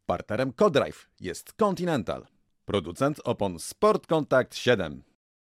Partnerem Codrive jest Continental, producent opon Sport Contact 7.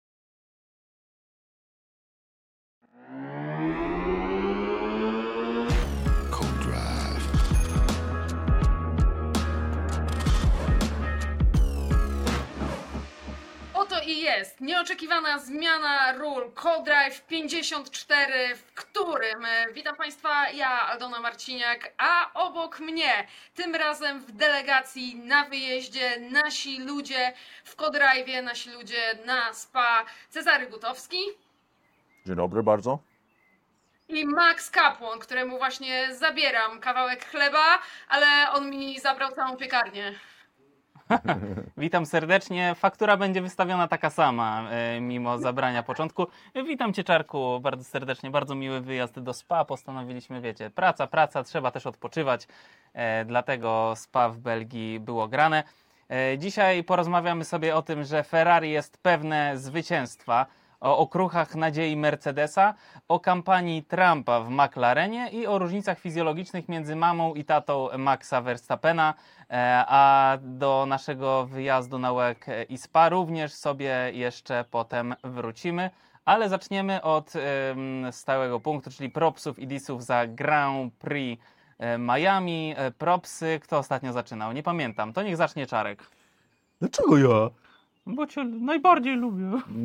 Oto i jest nieoczekiwana zmiana ról Codrive 54, w którym witam Państwa, ja Aldona Marciniak, a obok mnie tym razem w delegacji na wyjeździe nasi ludzie w Codrive'ie, nasi ludzie na SPA, Cezary Gutowski. Dzień dobry bardzo. I Max Kapłon, któremu właśnie zabieram kawałek chleba, ale on mi zabrał całą piekarnię. Witam serdecznie. Faktura będzie wystawiona taka sama, mimo zabrania początku. Witam Cię, Czarku, bardzo serdecznie. Bardzo miły wyjazd do SPA. Postanowiliśmy, wiecie, praca, trzeba też odpoczywać. Dlatego SPA w Belgii było grane. Dzisiaj porozmawiamy sobie o tym, że Ferrari jest pewne zwycięstwa, o okruchach nadziei Mercedesa, o kampanii Trumpa w McLarenie i o różnicach fizjologicznych między mamą i tatą Maxa Verstappena, a do naszego wyjazdu na WEC i SPA również sobie jeszcze potem wrócimy, ale zaczniemy od stałego punktu, czyli propsów i disów za Grand Prix Miami. Propsy, kto ostatnio zaczynał? Nie pamiętam, to niech zacznie Czarek. Dlaczego ja? Bo Cię najbardziej lubię.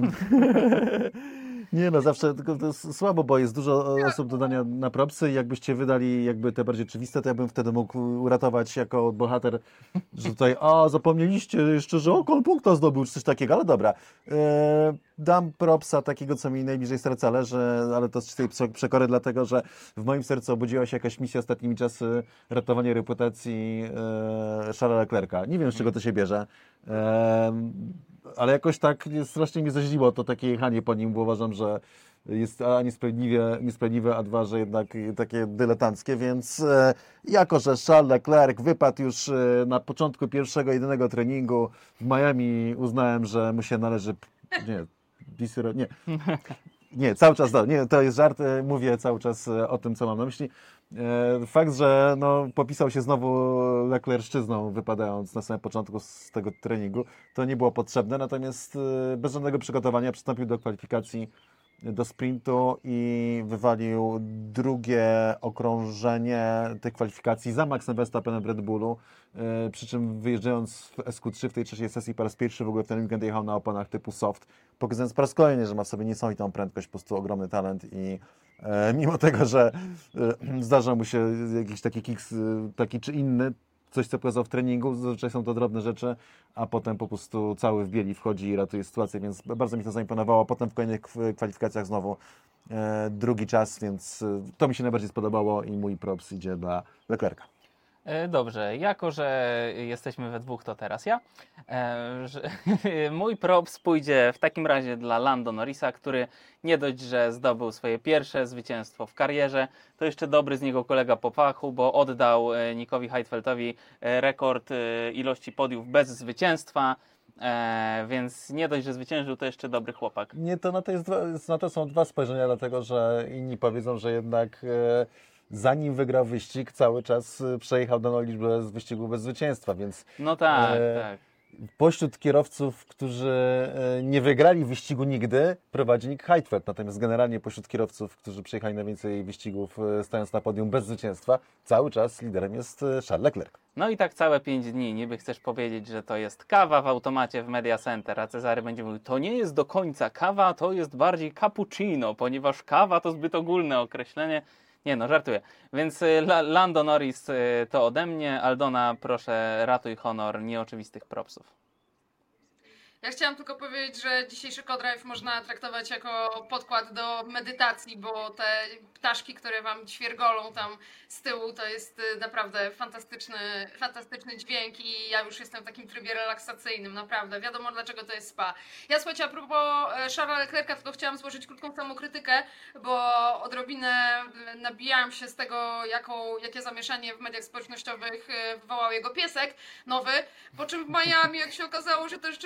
Nie no, zawsze tylko to jest słabo, bo jest dużo osób do dania na propsy i jakbyście wydali jakby te bardziej oczywiste, to ja bym wtedy mógł uratować jako bohater, że tutaj, zapomnieliście jeszcze, że Ocon punkta zdobył, czy coś takiego, ale dobra. Dam propsa takiego, co mi najbliżej serca leży, ale to z czystej przekory, dlatego, że w moim sercu obudziła się jakaś misja ostatnimi czasy ratowania reputacji Charlesa Leclerca. Nie wiem, z czego to się bierze. Ale jakoś tak strasznie mnie zaźliło to takie jechanie po nim, bo uważam, że jest niesprawiedliwe, a dwa, że jednak takie dyletanckie, więc jako, że Charles Leclerc wypadł już na początku pierwszego, jedynego treningu w Miami, uznałem, że mu się należy... Nie, cały czas, nie, to jest żart, mówię cały czas o tym, co mam na myśli. Fakt, że popisał się znowu Leclerszczyzną, wypadając na samym początku z tego treningu, to nie było potrzebne, natomiast bez żadnego przygotowania przystąpił do kwalifikacji, do sprintu i wywalił drugie okrążenie tej kwalifikacji za Maxem Verstappenem w Red Bullu, przy czym wyjeżdżając w SQ3 w tej trzeciej sesji po raz pierwszy w ogóle w ten weekend jechał na oponach typu soft, pokazując po raz kolejny, że ma w sobie niesamowitą prędkość, po prostu ogromny talent i mimo tego, że zdarza mu się jakiś taki kiks, taki czy inny, coś co pokazał w treningu, zazwyczaj są to drobne rzeczy, a potem po prostu cały w bieli wchodzi i ratuje sytuację, więc bardzo mi to zaimponowało. Potem w kolejnych kwalifikacjach znowu drugi czas, więc to mi się najbardziej spodobało i mój props idzie dla Leclerca. Dobrze, jako że jesteśmy we dwóch, to teraz ja. Mój props pójdzie w takim razie dla Lando Norrisa, który nie dość, że zdobył swoje pierwsze zwycięstwo w karierze, to jeszcze dobry z niego kolega po fachu, bo oddał Nickowi Heidfeldowi rekord ilości podiów bez zwycięstwa, więc nie dość, że zwyciężył, to jeszcze dobry chłopak. Nie, to na to są dwa spojrzenia, dlatego że inni powiedzą, że jednak... zanim wygrał wyścig, cały czas przejechał daną liczbę z wyścigu bez zwycięstwa, więc... No tak. Pośród kierowców, którzy nie wygrali wyścigu nigdy, prowadzi Nick Heidfeld. Natomiast generalnie pośród kierowców, którzy przejechali najwięcej wyścigów stając na podium bez zwycięstwa, cały czas liderem jest Charles Leclerc. No i tak całe 5 dni. Niby chcesz powiedzieć, że to jest kawa w automacie w Media Center, a Cezary będzie mówił, to nie jest do końca kawa, to jest bardziej cappuccino, ponieważ kawa to zbyt ogólne określenie. Nie no, żartuję. Więc Lando Norris to ode mnie. Aldona, proszę, ratuj honor nieoczywistych propsów. Ja chciałam tylko powiedzieć, że dzisiejszy Codrive można traktować jako podkład do medytacji, bo te ptaszki, które wam ćwiergolą tam z tyłu, to jest naprawdę fantastyczny dźwięk i ja już jestem w takim trybie relaksacyjnym, naprawdę. Wiadomo, dlaczego to jest SPA. Ja, słuchajcie, a propos Charlesa Leclerca, tylko chciałam złożyć krótką samokrytykę, bo odrobinę nabijałam się z tego, jakie zamieszanie w mediach społecznościowych wywołał jego piesek nowy, po czym w Miami, jak się okazało, że ten szczeniaczek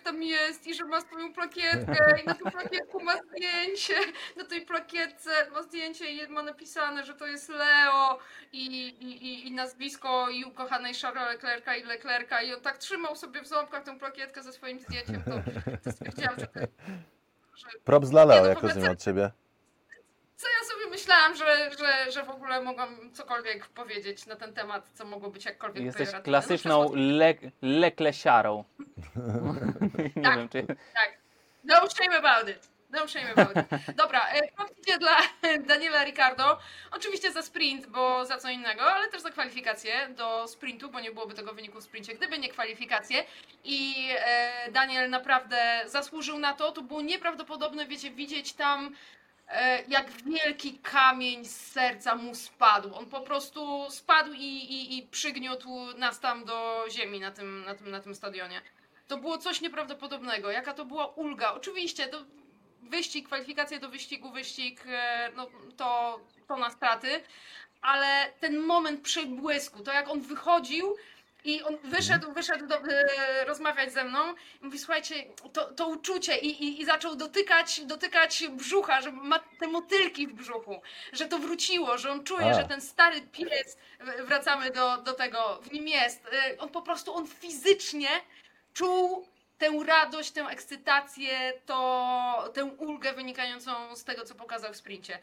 tam jest i że ma swoją plakietkę i na tym plakietku ma zdjęcie, na tej plakietce ma zdjęcie i ma napisane, że to jest Leo i nazwisko i ukochanej Charlesa Leclerca i Leclerca i on tak trzymał sobie w ząbkach tę plakietkę ze swoim zdjęciem, to stwierdziłam, że Props dla Nie, Leo, no w jak ogóle rozumiem od ciebie. co ja sobie myślałam, że w ogóle mogłam cokolwiek powiedzieć na ten temat, co mogło być jakkolwiek Jesteś pejoratywne. klasyczną leklesiarą. Nie Tak. wiem, czy... Tak. No shame about it. No shame about it. Dobra, punkcie dla Daniela Ricciardo. Oczywiście za sprint, bo za co innego, ale też za kwalifikacje do sprintu, bo nie byłoby tego wyniku w sprincie, gdyby nie kwalifikacje. I Daniel naprawdę zasłużył na to. To było nieprawdopodobne, wiecie, widzieć tam jak wielki kamień z serca mu spadł. On po prostu spadł i przygniótł nas tam do ziemi na tym stadionie. To było coś nieprawdopodobnego. Jaka to była ulga. Oczywiście to wyścig, kwalifikacje do wyścigu, wyścig, no to na straty, ale ten moment przebłysku, to jak on wychodził i on wyszedł rozmawiać ze mną i mówi, słuchajcie, to uczucie i zaczął dotykać brzucha, że ma te motylki w brzuchu, że to wróciło, że on czuje, że ten stary pies, wracamy do tego, w nim jest. On fizycznie czuł tę radość, tę ekscytację, tę ulgę wynikającą z tego, co pokazał w sprincie.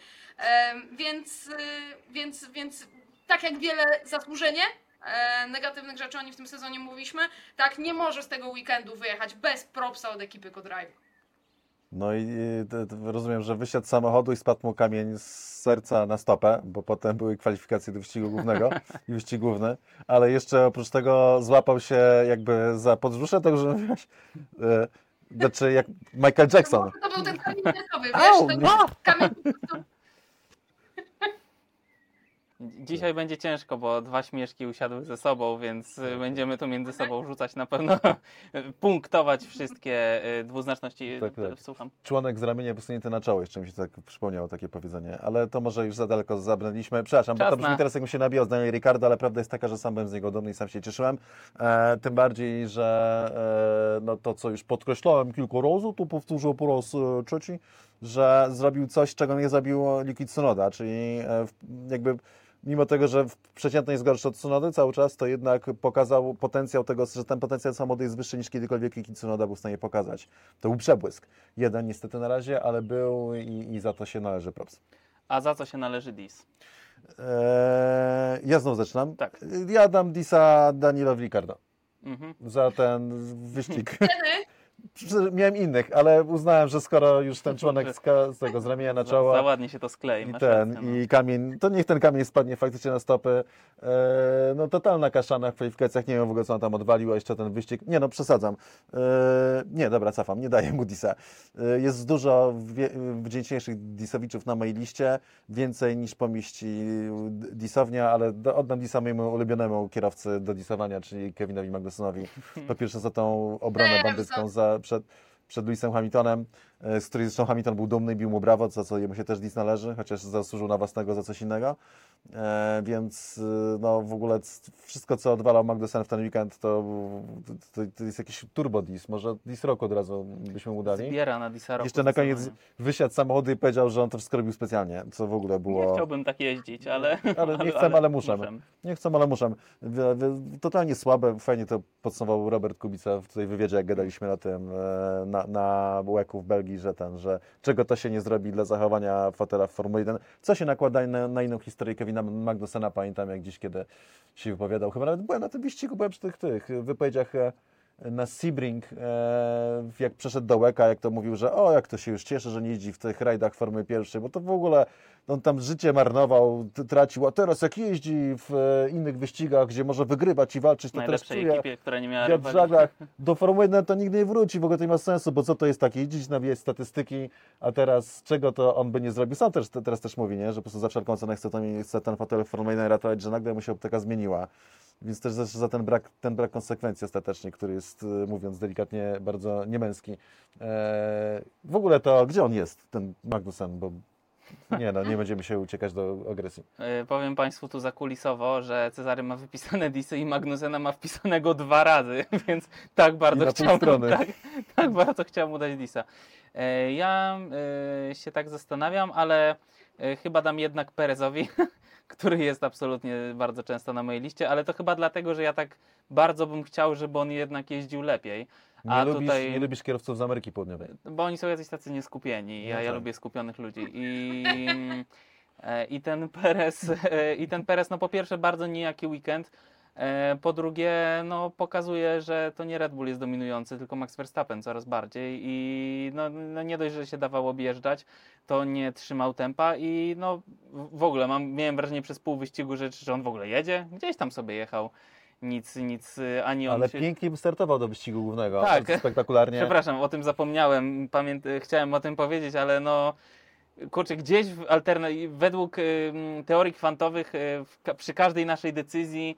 Więc tak jak wiele zasłużenie negatywnych rzeczy o nim w tym sezonie mówiliśmy, tak nie może z tego weekendu wyjechać bez propsa od ekipy Co-Drive. No i rozumiem, że wysiadł z samochodu i spadł mu kamień z serca na stopę, bo potem były kwalifikacje do wyścigu głównego i wyścig główny, ale jeszcze oprócz tego złapał się jakby za podbrzusze, tak że mówiłaś, znaczy jak Michael Jackson. To był ten kamień nerkowy, wiesz, ten kamień po prostu. Dzisiaj będzie ciężko, bo dwa śmieszki usiadły ze sobą, więc będziemy tu między sobą rzucać na pewno, punktować wszystkie dwuznaczności. Tak. Słucham. Członek z ramienia wysunięty na czoło, jeszcze mi się tak przypomniało takie powiedzenie, ale to może już za daleko zabrnęliśmy. Przepraszam, bo to brzmi teraz jakbym się nabijał z Daniela Ricciardo, ale prawda jest taka, że sam byłem z niego dumny i sam się cieszyłem. Tym bardziej, że no to, co już podkreślałem kilku razy, to powtórzę po raz trzeci, że zrobił coś, czego nie zrobił Yuki Tsunoda, czyli jakby mimo tego, że przeciętnie jest gorszy od Tsunody cały czas, to jednak pokazał potencjał tego, że ten potencjał samochody jest wyższy niż kiedykolwiek Yuki Tsunoda był w stanie pokazać. To był przebłysk. Jeden niestety na razie, ale był i za to się należy props. A za co się należy dis? Ja znowu zaczynam. Tak. Ja dam disa Danielowi Ricciardo Mhm. za ten wyścig. Kiedy? Miałem innych, ale uznałem, że skoro już ten członek z tego z ramienia na czoło Za ładnie się to sklei. i masz rację, no. i kamień, to niech ten kamień spadnie faktycznie na stopy. No totalna kaszana w kwalifikacjach, nie wiem w ogóle co on tam odwalił, a jeszcze ten wyścig, nie no przesadzam. Nie, dobra, cofam, nie daję mu disa. Jest dużo wdzięczniejszych disowiczów na mojej liście, więcej niż pomieści disownia, ale oddam disa mojemu ulubionemu kierowcy do disowania, czyli Kevinowi Magnusonowi. Po pierwsze za tą obronę bandycką przed Lewisem Hamiltonem, z której zresztą Hamilton był dumny, bił mu brawo, za co jemu się też dis należy, chociaż zasłużył na własnego za coś innego. Więc no w ogóle wszystko, co odwalał Magnussen w ten weekend, to jest jakiś turbo dis. Może dis roku od razu byśmy mu dali. Zbiera na disa roku. Jeszcze na koniec wysiadł z samochodu i powiedział, że on to wszystko robił specjalnie, co w ogóle było... Nie chciałbym tak jeździć, ale... nie chcę, ale muszę. Nie chcę, ale muszę. Totalnie słabe. Fajnie to podsumował Robert Kubica w tej wywiadzie, jak gadaliśmy na tym, na WEC-u w Belgii, że czego to się nie zrobi dla zachowania fotela w Formule 1. Co się nakłada na inną historię Kevina Magnussena, pamiętam jak dziś, kiedy się wypowiadał. Chyba nawet byłem na tym wyścigu, byłem przy tych wypowiedziach na Sebring, jak przeszedł do WEC-a, jak to mówił, że jak to się już cieszy, że nie jeździ w tych rajdach Formuły 1, bo to w ogóle on tam życie marnował, tracił, a teraz jak jeździ w innych wyścigach, gdzie może wygrywać i walczyć, to teraz czuje ekipie, która nie miała w żaglach. Do Formuły 1 to nigdy nie wróci, w ogóle to nie ma sensu, bo co to jest takie, jeździć, nawijać statystyki, a teraz czego to on by nie zrobił? Sam teraz też mówi, nie? Że po prostu za wszelką cenę chce ten fotel w Formuły 1 ratować, że nagle mu się optyka zmieniła. Więc też za ten brak konsekwencji ostatecznie, który jest, mówiąc delikatnie, bardzo niemęski. W ogóle to, gdzie on jest, ten Magnussen, bo nie będziemy się uciekać do agresji. Powiem Państwu tu zakulisowo, że Cezary ma wypisane disy i Magnusena ma wpisanego 2 razy, więc tak bardzo chciałbym, Tak bardzo chciałem mu dać disa. Ja się tak zastanawiam, ale chyba dam jednak Perezowi, który jest absolutnie bardzo często na mojej liście, ale to chyba dlatego, że ja tak bardzo bym chciał, żeby on jednak jeździł lepiej. Nie lubisz kierowców z Ameryki Południowej. Bo oni są jacyś tacy nieskupieni. Ja tak. lubię skupionych ludzi. I ten Perez, no po pierwsze bardzo nijaki weekend, po drugie no pokazuje, że to nie Red Bull jest dominujący, tylko Max Verstappen coraz bardziej i no nie dość, że się dawał objeżdżać, to nie trzymał tempa i no w ogóle miałem wrażenie przez pół wyścigu, że on w ogóle jedzie, gdzieś tam sobie jechał. Nic, ani on... Ale pięknie startował do wyścigu głównego. Tak. Spektakularnie. Przepraszam, o tym zapomniałem. Chciałem o tym powiedzieć, ale no... Kurczę, gdzieś według teorii kwantowych przy każdej naszej decyzji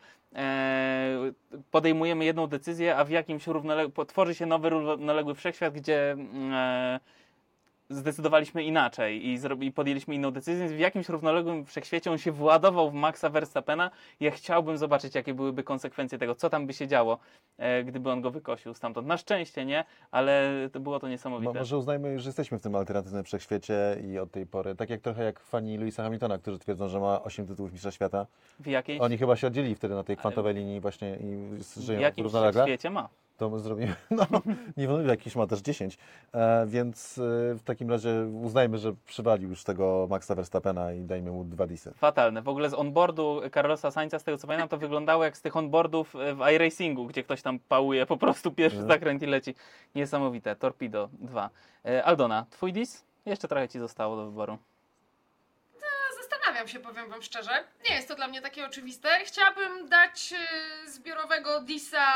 podejmujemy jedną decyzję, a w jakimś tworzy się nowy równoległy wszechświat, gdzie zdecydowaliśmy inaczej i podjęliśmy inną decyzję, więc w jakimś równoległym wszechświecie on się władował w Maxa Verstappena. Ja chciałbym zobaczyć, jakie byłyby konsekwencje tego, co tam by się działo, gdyby on go wykosił stamtąd. Na szczęście nie, ale było to niesamowite. Może uznajmy, że jesteśmy w tym alternatywnym wszechświecie i od tej pory, trochę jak fani Lewisa Hamiltona, którzy twierdzą, że ma 8 tytułów mistrza świata. W jakiejś... Oni chyba się oddzielili wtedy na tej kwantowej linii właśnie i żyją w jakimś równolegle. świecie ma. To my zrobimy, no niewątpliwie jakiś ma też 10, więc w takim razie uznajmy, że przywalił już tego Maxa Verstappena i dajmy mu 2 disy. Fatalne. W ogóle z onboardu Carlosa Sainza, z tego co pamiętam, to wyglądało jak z tych onboardów w iRacingu, gdzie ktoś tam pałuje po prostu pierwszy zakręt i leci. Niesamowite. Torpedo 2. Aldona, twój dis? Jeszcze trochę ci zostało do wyboru. Zastanawiam się, powiem wam szczerze. Nie jest to dla mnie takie oczywiste. Chciałabym dać zbiorowego disa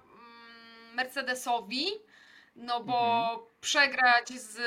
Mercedesowi, no bo przegrać z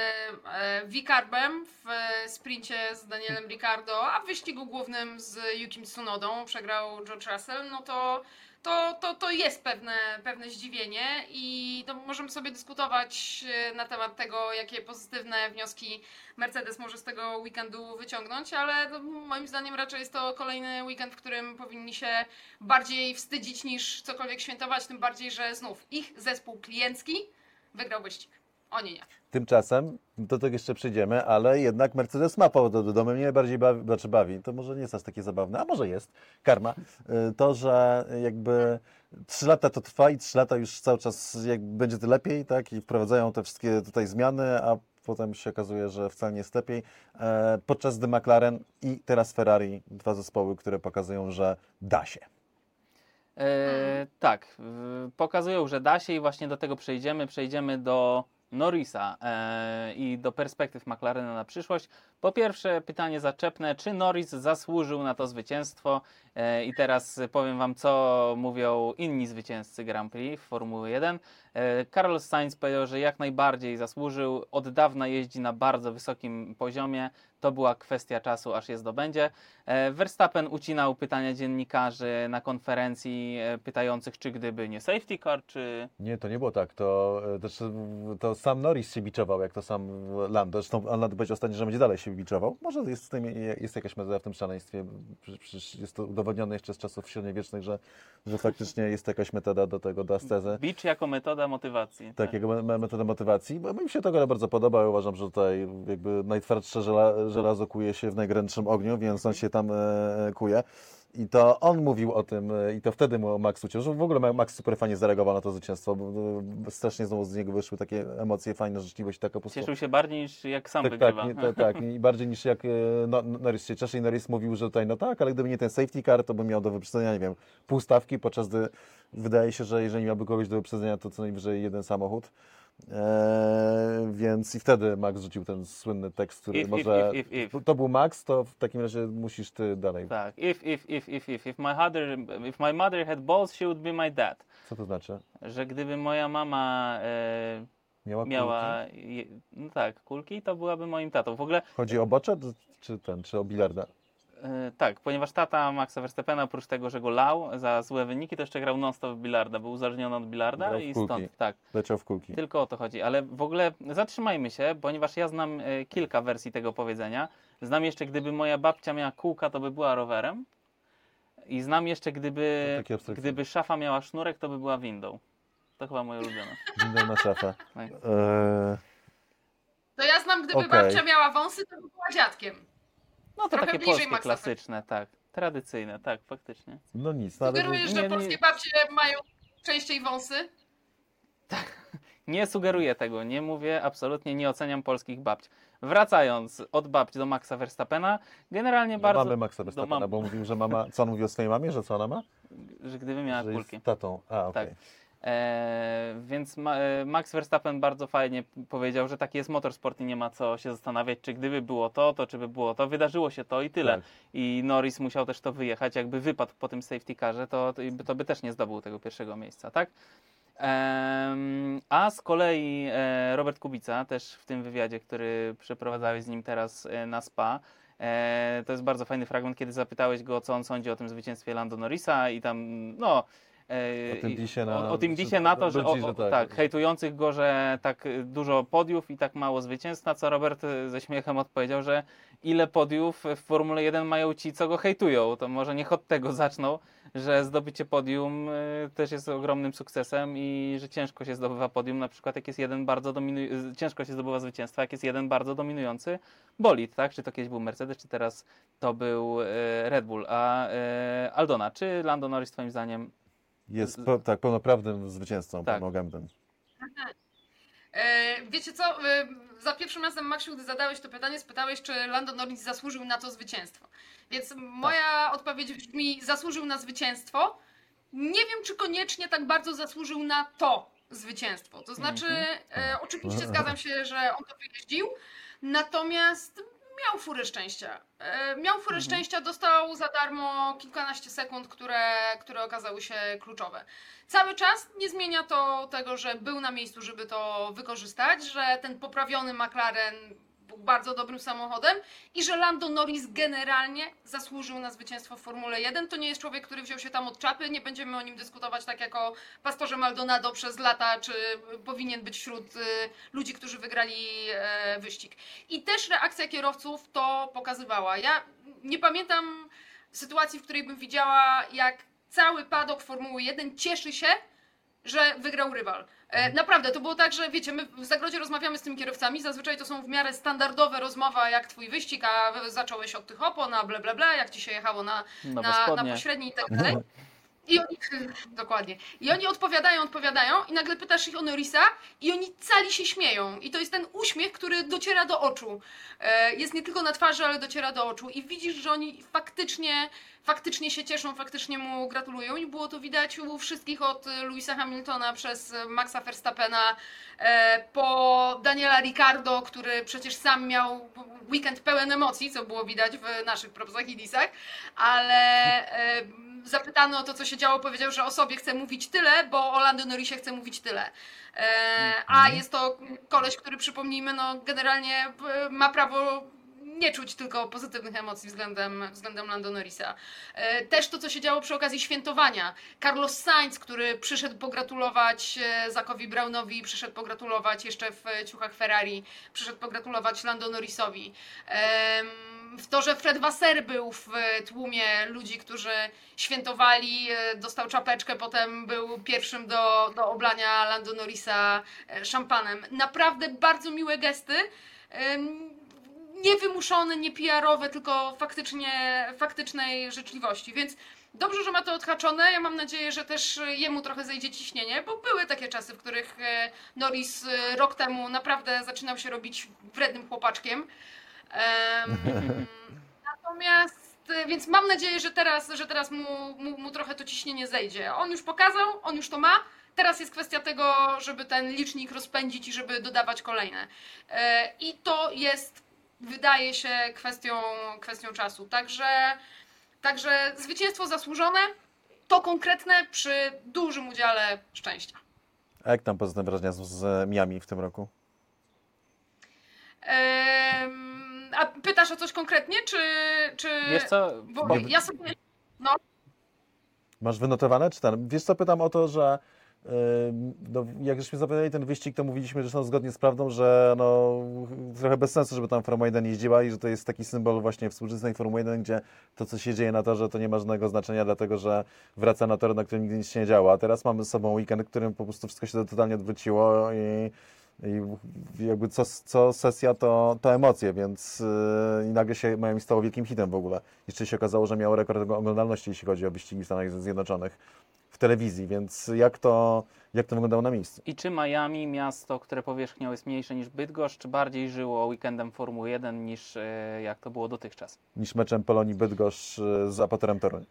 Wicarbem w sprincie z Danielem Ricciardo, a w wyścigu głównym z Yukim Tsunodą przegrał George Russell, no to jest pewne zdziwienie i to możemy sobie dyskutować na temat tego, jakie pozytywne wnioski Mercedes może z tego weekendu wyciągnąć, ale no, moim zdaniem raczej jest to kolejny weekend, w którym powinni się bardziej wstydzić niż cokolwiek świętować, tym bardziej, że znów ich zespół kliencki wygrał wyścig. Oni nie. Tymczasem, do tego jeszcze przejdziemy, ale jednak Mercedes ma powód do mnie najbardziej bawi, to może nie jest aż takie zabawne, a może jest, karma, to, że jakby 3 lata to trwa i 3 lata już cały czas będzie to lepiej, tak, i wprowadzają te wszystkie tutaj zmiany, a potem się okazuje, że wcale nie jest lepiej, podczas gdy McLaren i teraz Ferrari, 2 zespoły, które pokazują, że da się. Tak, pokazują, że da się i właśnie do tego przejdziemy do Norrisa i do perspektyw McLarena na przyszłość. Po pierwsze pytanie zaczepne, czy Norris zasłużył na to zwycięstwo i teraz powiem wam, co mówią inni zwycięzcy Grand Prix w Formuły 1. Carlos Sainz powiedział, że jak najbardziej zasłużył, od dawna jeździ na bardzo wysokim poziomie, to była kwestia czasu, aż je zdobędzie. Verstappen ucinał pytania dziennikarzy na konferencji pytających, czy gdyby nie safety car, czy... Nie, to nie było tak. To sam Norris się biczował, jak to sam Lando. Zresztą Lando powiedział ostatnio, że będzie dalej się biczował. Może jest jakaś metoda w tym szaleństwie. Przecież jest to udowodnione jeszcze z czasów średniowiecznych, że faktycznie jest jakaś metoda do ascezy. Bicz jako metoda motywacji. Tak, jako metoda motywacji. Bo mi się to bardzo podoba. Uważam, że tutaj jakby najtwardsze żelazo kuje się w najgrętszym ogniu, więc on się tam kuje. I to on mówił o tym i to wtedy mu Max uciął, że w ogóle Max super fajnie zareagował na to zwycięstwo, bo strasznie znowu z niego wyszły takie emocje, fajna życzliwość, taka po Cieszył się bardziej niż jak sam tak, wygrywa. Tak, i bardziej niż jak Norris się cieszy i Norris mówił, że tutaj no tak, ale gdyby nie ten safety car, to by miał do wyprzedzenia, nie wiem, pół stawki, podczas gdy wydaje się, że jeżeli miałby kogoś do wyprzedzenia, to co najwyżej jeden samochód. Więc i wtedy Max rzucił ten słynny tekst, który If. To był Max, to w takim razie musisz ty dalej. Tak, if my mother had balls, she would be my dad. Co to znaczy? Że gdyby moja mama miała no tak, kulki, to byłaby moim tatą. W ogóle Chodzi o bocze, czy o bilarda? tak, ponieważ tata Maxa Verstappena oprócz tego, że go lał za złe wyniki, to jeszcze grał non-stop w bilarda, był uzależniony od bilarda Grał w i kulki. stąd, tak. Leciał w kulki. Tylko o to chodzi, ale w ogóle zatrzymajmy się, ponieważ ja znam kilka wersji tego powiedzenia. Znam jeszcze, gdyby moja babcia miała kółka, to by była rowerem. I znam jeszcze, To takie abstrakcyjne. gdyby szafa miała sznurek, to by była windą. To chyba moje ulubione. Window na szafę. Tak. To ja znam, gdyby Okej. babcia miała wąsy, to by była dziadkiem. No to Trochę takie bliżej polskie, Maxa klasyczne, tak. Tradycyjne, tak, faktycznie. No nic, no ale Sugerujesz, że nie- polskie babcie mają częściej wąsy? Nie sugeruję tego, nie mówię, absolutnie nie oceniam polskich babć. Wracając od babci do Maxa Verstappena, generalnie do bardzo... mamy Maxa Verstappena, mam- bo mówił, że mama... Co on mówił o swojej mamie, że co ona ma? Że gdyby miała Że kulki. jest tatą. A, okej. Tak. Więc Max Verstappen bardzo fajnie powiedział, że taki jest motorsport i nie ma co się zastanawiać, czy gdyby było to, czy by było to. Wydarzyło się to i tyle. Tak. I Norris musiał też to wyjechać. Jakby wypadł po tym safety carze, to by też nie zdobył tego pierwszego miejsca, tak? A z kolei Robert Kubica, też w tym wywiadzie, który przeprowadzałeś z nim teraz na Spa, to jest bardzo fajny fragment, kiedy zapytałeś go, co on sądzi o tym zwycięstwie Lando Norrisa i tam, no... O tym disie na... o tym disie na to, że, Ludzi, że tak, hejtujących go, że tak dużo podiów i tak mało zwycięstw, na co Robert ze śmiechem odpowiedział, że ile podiów w Formule 1 mają ci, co go hejtują. To może niech od tego zaczną, że zdobycie podium też jest ogromnym sukcesem i że ciężko się zdobywa podium, na przykład jak jest jeden bardzo ciężko się zdobywa zwycięstwa, jak jest jeden bardzo dominujący bolid, tak? Czy to kiedyś był Mercedes, czy teraz to był Red Bull. A Aldona, czy Lando Norris twoim zdaniem Jest tak, pełnoprawnym zwycięzcą, Tak. pan Ogenden. Wiecie co? Za pierwszym razem, Maksiu, gdy zadałeś to pytanie, spytałeś, czy Lando Norris zasłużył na to zwycięstwo. Więc moja odpowiedź brzmi, zasłużył na zwycięstwo. Nie wiem, czy koniecznie tak bardzo zasłużył na to zwycięstwo. To znaczy, oczywiście zgadzam się, że on to wyjeździł, natomiast miał furę szczęścia. Miał furę szczęścia, dostał za darmo kilkanaście sekund, które okazały się kluczowe. Cały czas nie zmienia to tego, że był na miejscu, żeby to wykorzystać, że ten poprawiony McLaren był bardzo dobrym samochodem i że Lando Norris generalnie zasłużył na zwycięstwo w Formule 1. To nie jest człowiek, który wziął się tam od czapy, nie będziemy o nim dyskutować tak jak o pastorze Maldonado przez lata, czy powinien być wśród ludzi, którzy wygrali wyścig. I też reakcja kierowców to pokazywała. Ja nie pamiętam sytuacji, w której bym widziała, jak cały paddock Formuły 1 cieszy się, że wygrał rywal. Naprawdę, to było tak, że wiecie, my w Zagrodzie rozmawiamy z tymi kierowcami, zazwyczaj to są w miarę standardowe rozmowa, jak twój wyścig, a zacząłeś od tych opon, a bla, jak ci się jechało na pośredniej i tak dalej. I oni, dokładnie. I oni odpowiadają i nagle pytasz ich o Norrisa i oni cali się śmieją. I to jest ten uśmiech, który dociera do oczu. Jest nie tylko na twarzy, ale dociera do oczu. I widzisz, że oni faktycznie się cieszą, faktycznie mu gratulują. I było to widać u wszystkich od Lewisa Hamiltona przez Maxa Verstappena po Daniela Ricciardo, który przecież sam miał weekend pełen emocji, co było widać w naszych propsach i disach, ale zapytany o to, co się działo, powiedział, że o sobie chce mówić tyle, bo o Lando Norrisie chce mówić tyle. A jest to koleś, który, przypomnijmy, no generalnie ma prawo nie czuć tylko pozytywnych emocji względem Lando Norrisa. Też to, co się działo przy okazji świętowania. Carlos Sainz, który przyszedł pogratulować Zackowi Brownowi, przyszedł pogratulować jeszcze w ciuchach Ferrari, przyszedł pogratulować Lando Norrisowi. W to, że Fred Vasseur był w tłumie ludzi, którzy świętowali, dostał czapeczkę, potem był pierwszym do oblania Lando Norrisa szampanem. Naprawdę bardzo miłe gesty. Niewymuszone, nie PR-owe, tylko faktycznej życzliwości. Więc dobrze, że ma to odhaczone. Ja mam nadzieję, że też jemu trochę zejdzie ciśnienie, bo były takie czasy, w których Norris rok temu naprawdę zaczynał się robić wrednym chłopaczkiem. Natomiast, więc mam nadzieję, że teraz mu trochę to ciśnienie zejdzie. On już pokazał, on już to ma. Teraz jest kwestia tego, żeby ten licznik rozpędzić i żeby dodawać kolejne. I to jest, wydaje się, kwestią czasu. Także zwycięstwo zasłużone, to konkretne przy dużym udziale szczęścia. A jak tam pozytywne wrażenia z Miami w tym roku? A pytasz o coś konkretnie, czy... Wiesz co? Bo ja sobie... No. Masz wynotowane, czy tam? Wiesz co, pytam o to, że No, jak żeśmy zapowiadali ten wyścig, to mówiliśmy, że są zgodnie z prawdą, że no, trochę bez sensu, żeby tam Formuła 1 jeździła i że to jest taki symbol właśnie współczesnej Formuły 1, gdzie to, co się dzieje na torze, to nie ma żadnego znaczenia, dlatego że wraca na tor, na którym nigdy nic się nie działo. A teraz mamy z sobą weekend, w którym po prostu wszystko się totalnie odwróciło i jakby co sesja to emocje, więc i nagle się Miami stało wielkim hitem w ogóle. Jeszcze się okazało, że miało rekord oglądalności, jeśli chodzi o wyścigi w Stanach Zjednoczonych w telewizji, więc jak to wyglądało na miejscu? I czy Miami, miasto, które powierzchnią jest mniejsze niż Bydgoszcz, czy bardziej żyło weekendem Formuły 1 niż jak to było dotychczas? Niż meczem Polonii Bydgoszcz z Apoterem Toruń.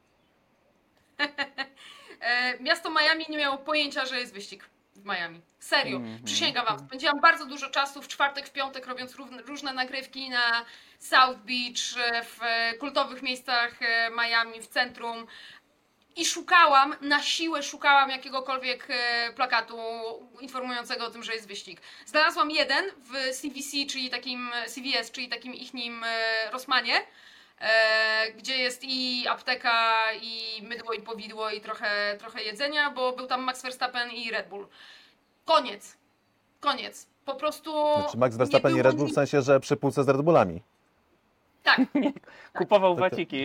Miasto Miami nie miało pojęcia, że jest wyścig w Miami. Serio, przysięgam wam. Spędziłam bardzo dużo czasu w czwartek, w piątek robiąc różne nagrywki na South Beach, w kultowych miejscach Miami, w centrum. I na siłę szukałam jakiegokolwiek plakatu informującego o tym, że jest wyścig. Znalazłam jeden w CVS, czyli takim ichnim Rossmanie, gdzie jest i apteka, i mydło, i powidło, i trochę jedzenia, bo był tam Max Verstappen i Red Bull. Koniec. Po prostu. Znaczy Max Verstappen i Red Bull w sensie, że przy półce z Red Bullami. Tak. Kupował waciki.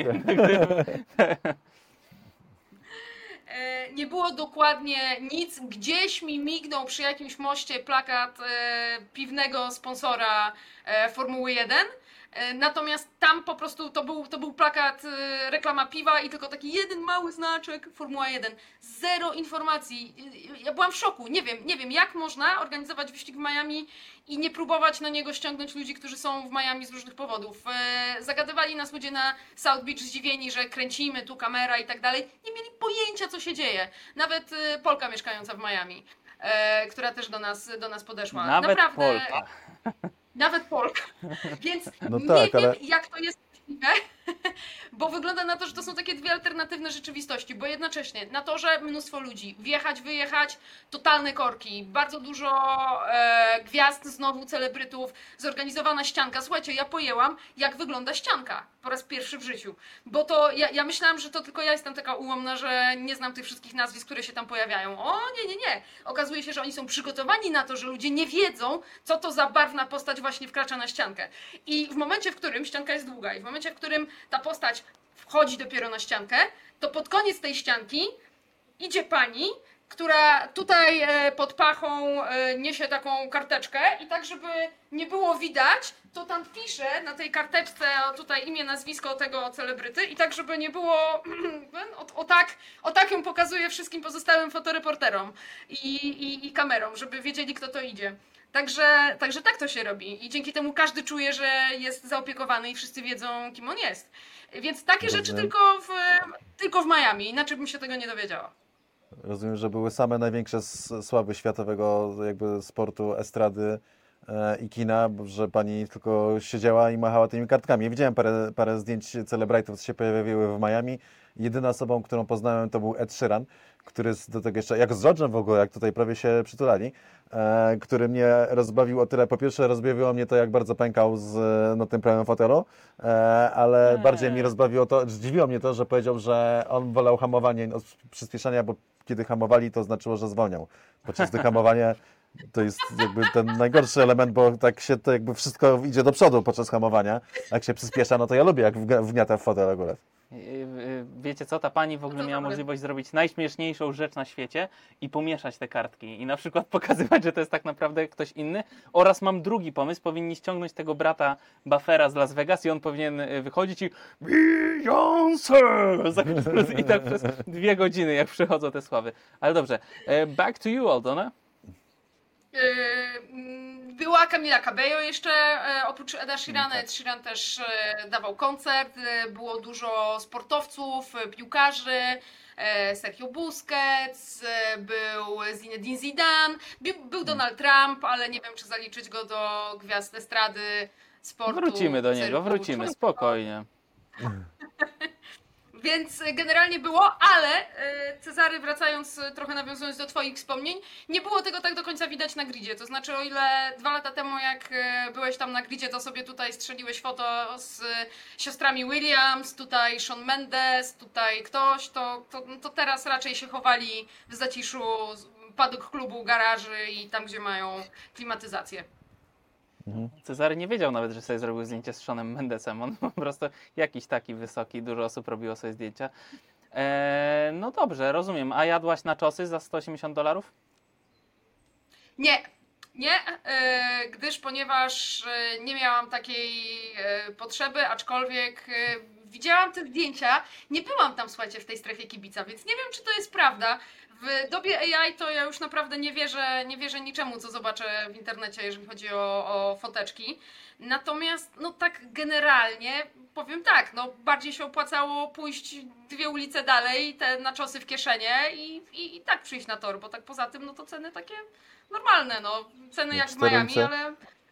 Nie było dokładnie nic. Gdzieś mi mignął przy jakimś moście plakat piwnego sponsora Formuły 1. Natomiast tam po prostu to był plakat, reklama piwa i tylko taki jeden mały znaczek Formuła 1. Zero informacji. Ja byłam w szoku. Nie wiem jak można organizować wyścig w Miami i nie próbować na niego ściągnąć ludzi, którzy są w Miami z różnych powodów. Zagadywali nas ludzie na South Beach zdziwieni, że kręcimy, tu kamera i tak dalej. Nie mieli pojęcia, co się dzieje. Nawet Polka mieszkająca w Miami, która też do nas podeszła. Nawet Naprawdę, Polka. Nawet Polka. Więc No nie tak, wiem, ale jak to jest możliwe, bo wygląda na to, że to są takie dwie alternatywne rzeczywistości, bo jednocześnie na torze mnóstwo ludzi, wjechać, wyjechać, totalne korki, bardzo dużo gwiazd, znowu celebrytów, zorganizowana ścianka. Słuchajcie, ja pojęłam, jak wygląda ścianka po raz pierwszy w życiu, bo to ja myślałam, że to tylko ja jestem taka ułomna, że nie znam tych wszystkich nazwisk, które się tam pojawiają. O, nie. Okazuje się, że oni są przygotowani na to, że ludzie nie wiedzą, co to za barwna postać właśnie wkracza na ściankę. I w momencie, w którym ścianka jest długa i w momencie, w którym ta postać wchodzi dopiero na ściankę, to pod koniec tej ścianki idzie pani, która tutaj pod pachą niesie taką karteczkę i tak, żeby nie było widać, to tam pisze na tej karteczce tutaj imię, nazwisko tego celebryty i tak, żeby nie było, o tak ją pokazuje wszystkim pozostałym fotoreporterom i kamerom, żeby wiedzieli, kto to idzie. Także tak to się robi i dzięki temu każdy czuje, że jest zaopiekowany i wszyscy wiedzą, kim on jest. Więc takie rzeczy tylko w Miami, inaczej bym się tego nie dowiedziała. rozumiem, że były same największe sławy światowego jakby sportu, estrady i kina, że pani tylko siedziała i machała tymi kartkami. Ja widziałem parę zdjęć celebrytów, co się pojawiły w Miami. Jedyną osobą, którą poznałem, to był Ed Sheeran, który do tego jeszcze, jak z George'em w ogóle, jak tutaj prawie się przytulali, który mnie rozbawił o tyle. Po pierwsze, rozbawiło mnie to, jak bardzo pękał na tym prawym fotelu, ale bardziej mnie rozbawiło to, zdziwiło mnie to, że powiedział, że on wolał hamowanie od przyspieszania, bo kiedy hamowali, to znaczyło, że zwolnią. Podczas gdy hamowanie to jest jakby ten najgorszy element, bo tak się to jakby wszystko idzie do przodu podczas hamowania. Jak się przyspiesza, no to ja lubię, jak wgniata w fotel akurat. Wiecie co, ta pani w ogóle miała możliwość zrobić najśmieszniejszą rzecz na świecie i pomieszać te kartki i na przykład pokazywać, że to jest tak naprawdę ktoś inny. Oraz mam drugi pomysł, powinni ściągnąć tego brata Buffera z Las Vegas i on powinien wychodzić i Beyoncé! I tak przez 2 godziny, jak przychodzą te sławy. Ale dobrze, back to you, Aldona. Była Camila Cabello jeszcze, oprócz Eda Sheerana. Ed Sheeran też dawał koncert, było dużo sportowców, piłkarzy, Sergio Busquets, był Zinedine Zidane, był Donald Trump, ale nie wiem, czy zaliczyć go do gwiazd estrady, sportu. Wrócimy do niego, wrócimy, spokojnie. Więc generalnie było, ale Cezary, wracając, trochę nawiązując do twoich wspomnień, nie było tego tak do końca widać na gridzie. To znaczy, o ile 2 lata temu, jak byłeś tam na gridzie, to sobie tutaj strzeliłeś foto z siostrami Williams, tutaj Shawn Mendes, tutaj ktoś, to teraz raczej się chowali w zaciszu paddock klubu, garaży i tam, gdzie mają klimatyzację. Cezary nie wiedział nawet, że sobie zrobił zdjęcie z Shawonem Mendesem. On po prostu jakiś taki wysoki, dużo osób robiło sobie zdjęcia. No dobrze, rozumiem. A jadłaś naczosy za $180? Nie, ponieważ nie miałam takiej potrzeby, aczkolwiek widziałam te zdjęcia, nie byłam tam, słuchajcie, w tej strefie kibica, więc nie wiem, czy to jest prawda. W dobie AI to ja już naprawdę nie wierzę niczemu, co zobaczę w internecie, jeżeli chodzi o foteczki. Natomiast, no tak generalnie, powiem tak, no bardziej się opłacało pójść 2 ulice dalej, te naczosy w kieszenie i tak przyjść na tor, bo tak poza tym, no to ceny takie normalne, no. Ceny jak w Miami, ale...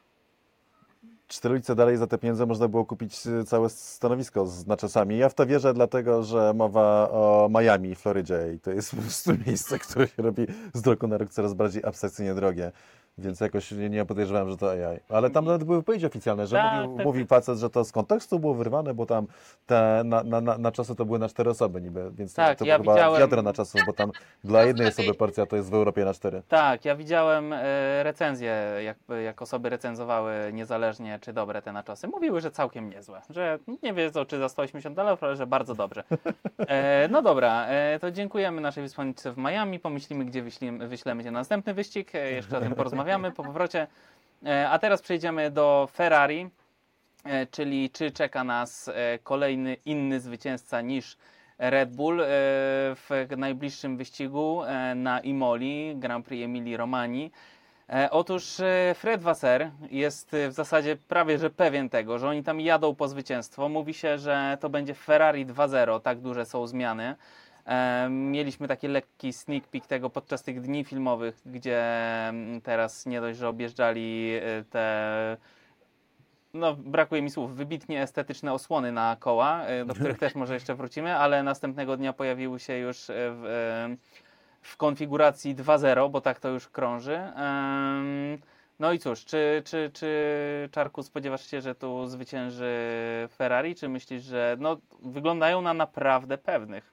4 ulice dalej za te pieniądze można było kupić całe stanowisko z naczosami. Ja w to wierzę, dlatego że mowa o Miami, Florydzie i to jest po prostu miejsce, które się robi z roku na rok coraz bardziej abstrakcyjnie drogie. Więc jakoś nie podejrzewałem, że to AI. Ale tam nawet były wypowiedzi oficjalne, że mówił facet, że to z kontekstu było wyrwane, bo tam te na czasy to były na 4 osoby niby, więc Tak, to ja chyba widziałem- wiadro na czasów, bo tam dla jednej osoby porcja to jest w Europie na 4. Tak, ja widziałem recenzje, jak osoby recenzowały niezależnie, czy dobre te naczosy. Mówiły, że całkiem niezłe, że nie wiedzą, czy za $180, ale że bardzo dobrze. No dobra, to dziękujemy naszej wysłanniczce w Miami, pomyślimy, gdzie wyślemy cię na następny wyścig, jeszcze o tym porozmawiamy po powrocie. A teraz przejdziemy do Ferrari, czyli czy czeka nas kolejny inny zwycięzca niż Red Bull w najbliższym wyścigu na Imoli, Grand Prix Emilii Romanii. Otóż Fred Vasseur jest w zasadzie prawie że pewien tego, że oni tam jadą po zwycięstwo. Mówi się, że to będzie Ferrari 2.0, tak duże są zmiany. Mieliśmy taki lekki sneak peek tego podczas tych dni filmowych, gdzie teraz nie dość, że objeżdżali te, no brakuje mi słów, wybitnie estetyczne osłony na koła, do których też może jeszcze wrócimy, ale następnego dnia pojawiły się już w konfiguracji 2.0, bo tak to już krąży. No i cóż, czy Czarku spodziewasz się, że tu zwycięży Ferrari, czy myślisz, że no, wyglądają na naprawdę pewnych?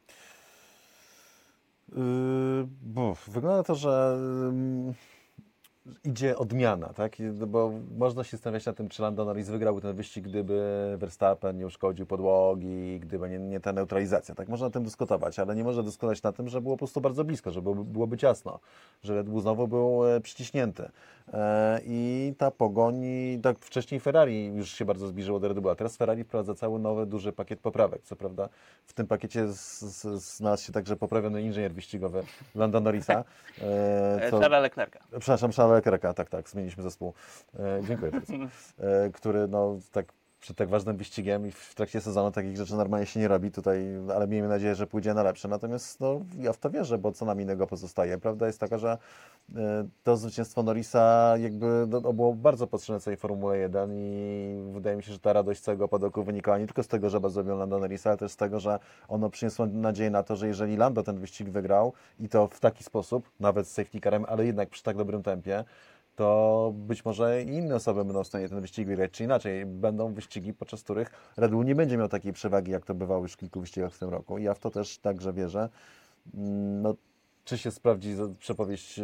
Wygląda to, że idzie odmiana, tak? Bo można się zastanawiać na tym, czy Lando Norris wygrał ten wyścig, gdyby Verstappen nie uszkodził podłogi, gdyby nie ta neutralizacja. Tak, można na tym dyskutować, ale nie można dyskutować na tym, że było po prostu bardzo blisko, że byłoby ciasno, że Red Bull znowu był przyciśnięty. I ta pogoń, tak wcześniej Ferrari już się bardzo zbliżyło do Red Bulla. Teraz Ferrari wprowadza cały nowy, duży pakiet poprawek. Co prawda w tym pakiecie znalazł się także poprawiony inżynier wyścigowy Lando Norrisa. Charlesa Leclerca. Przepraszam, Charlesa Leclerca, tak, zmieniliśmy zespół. Dziękuję bardzo. Który, no, tak przed tak ważnym wyścigiem i w trakcie sezonu takich rzeczy normalnie się nie robi tutaj, ale miejmy nadzieję, że pójdzie na lepsze. Natomiast no, ja w to wierzę, bo co nam innego pozostaje. Prawda jest taka, że to zwycięstwo Norrisa jakby było bardzo potrzebne całej Formule 1 i wydaje mi się, że ta radość całego paddocku wynikała nie tylko z tego, że bardzo lubią Lando Norrisa, ale też z tego, że ono przyniosło nadzieję na to, że jeżeli Lando ten wyścig wygrał i to w taki sposób, nawet z safety carem, ale jednak przy tak dobrym tempie, to być może i inne osoby będą w stanie ten wyścig wygrać, czy inaczej, będą wyścigi, podczas których Red Bull nie będzie miał takiej przewagi, jak to bywało już w kilku wyścigach w tym roku. I ja w to też także wierzę. No, czy się sprawdzi przepowiedź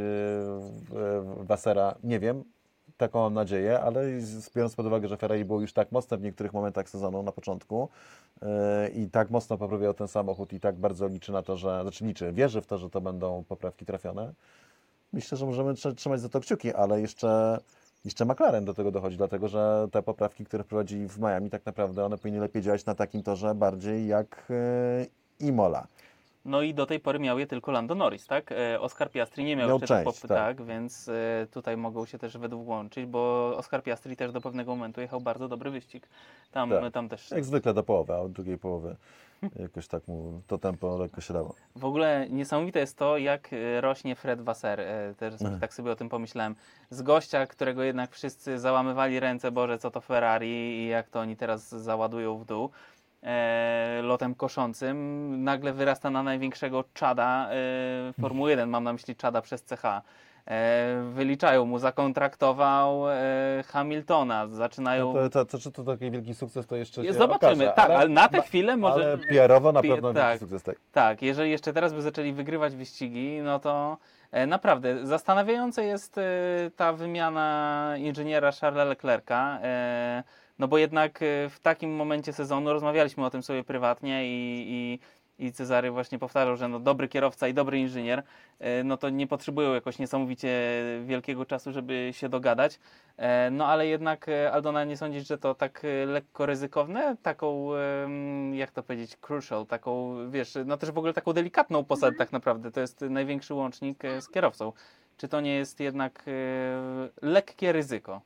Vassera? Nie wiem. Taką mam nadzieję, ale biorąc pod uwagę, że Ferrari było już tak mocne w niektórych momentach sezonu na początku i tak mocno poprawiał ten samochód i tak bardzo liczy na to, wierzy w to, że to będą poprawki trafione. Myślę, że możemy trzymać za to kciuki, ale jeszcze McLaren do tego dochodzi, dlatego że te poprawki, które wprowadzili w Miami, tak naprawdę one powinny lepiej działać na takim torze bardziej jak Imola. No i do tej pory miał je tylko Lando Norris, tak? Oscar Piastri nie miał jeszcze część, tak, więc tutaj mogą się też według łączyć, bo Oscar Piastri też do pewnego momentu jechał bardzo dobry wyścig. Tam też... Jak zwykle do połowy, a od drugiej połowy jakoś tak mu to tempo lekko się dało. W ogóle niesamowite jest to, jak rośnie Fred Vasseur. Też tak sobie o tym pomyślałem. Z gościa, którego jednak wszyscy załamywali ręce, Boże, co to Ferrari i jak to oni teraz załadują w dół. lotem koszącym, nagle wyrasta na największego czada Formuły 1, mam na myśli czada przez CH. Wyliczają mu, zakontraktował Hamiltona, zaczynają... Czy to taki wielki sukces, to jeszcze się Zobaczymy, okaże, tak, ale na tę chwilę może... Ale PR-owo na pewno tak, wielki sukces, tak. Tak, jeżeli jeszcze teraz by zaczęli wygrywać wyścigi, no to naprawdę zastanawiająca jest ta wymiana inżyniera Charlesa Leclerca, no bo jednak w takim momencie sezonu rozmawialiśmy o tym sobie prywatnie i Cezary właśnie powtarzał, że no dobry kierowca i dobry inżynier, no to nie potrzebują jakoś niesamowicie wielkiego czasu, żeby się dogadać. No ale jednak, Aldona, nie sądzisz, że to tak lekko ryzykowne? Taką, jak to powiedzieć, crucial, taką, wiesz, no też w ogóle taką delikatną posadę tak naprawdę. To jest największy łącznik z kierowcą. Czy to nie jest jednak lekkie ryzyko?